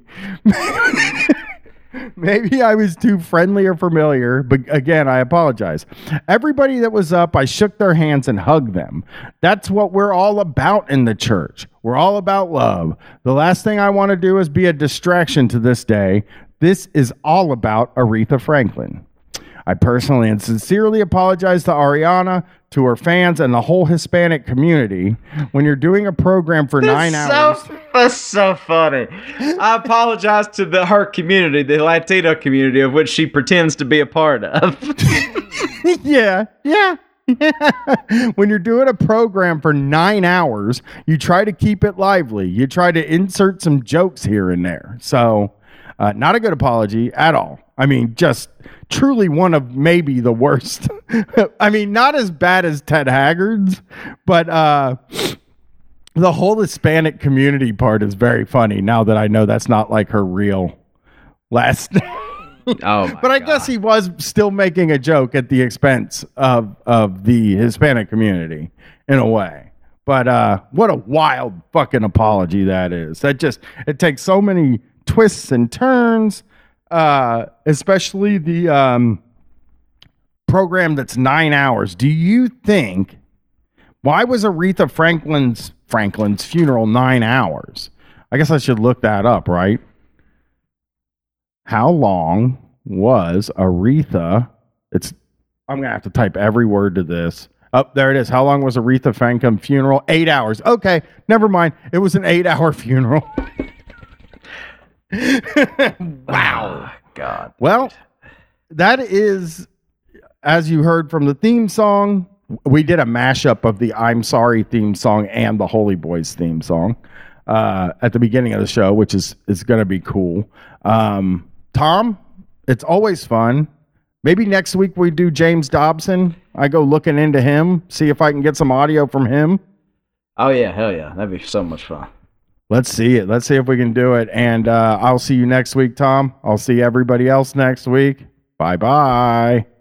Maybe I was too friendly or familiar, but again, I apologize. Everybody that was up, I shook their hands and hugged them. That's what we're all about in the church. We're all about love. The last thing I want to do is be a distraction to this day. This is all about Aretha Franklin. I personally and sincerely apologize to Ariana, to her fans, and the whole Hispanic community. When you're doing a program for nine That's hours... So, that's so funny. I apologize to the her community, the Latino community, of which she pretends to be a part of. yeah, yeah. When you're doing a program for nine hours, you try to keep it lively. You try to insert some jokes here and there. So, uh, not a good apology at all. I mean, just truly one of maybe the worst. I mean, not as bad as Ted Haggard's, but uh, the whole Hispanic community part is very funny now that I know that's not like her real last name. Oh, my but I God. guess he was still making a joke at the expense of of the Hispanic community in a way. But uh, what a wild fucking apology that is. That just, it takes so many twists and turns, uh, especially the um, program that's nine hours. Do you think, why was Aretha Franklin's Franklin's funeral nine hours? I guess I should look that up, right? How long was Aretha? It's I'm gonna have to type every word to this. Oh, there it is. How long was Aretha Franklin funeral? Eight hours. Okay, never mind. It was an eight-hour funeral. Wow. Oh, God. Well, that is, as you heard from the theme song, we did a mashup of the I'm Sorry theme song and the Holy Boys theme song uh, at the beginning of the show, which is is going to be cool. Um, Tom, it's always fun. Maybe next week we do James Dobson. I go looking into him, see if I can get some audio from him. Oh, yeah. Hell yeah. That'd be so much fun. Let's see it. Let's see if we can do it. And uh, I'll see you next week, Tom. I'll see everybody else next week. Bye-bye.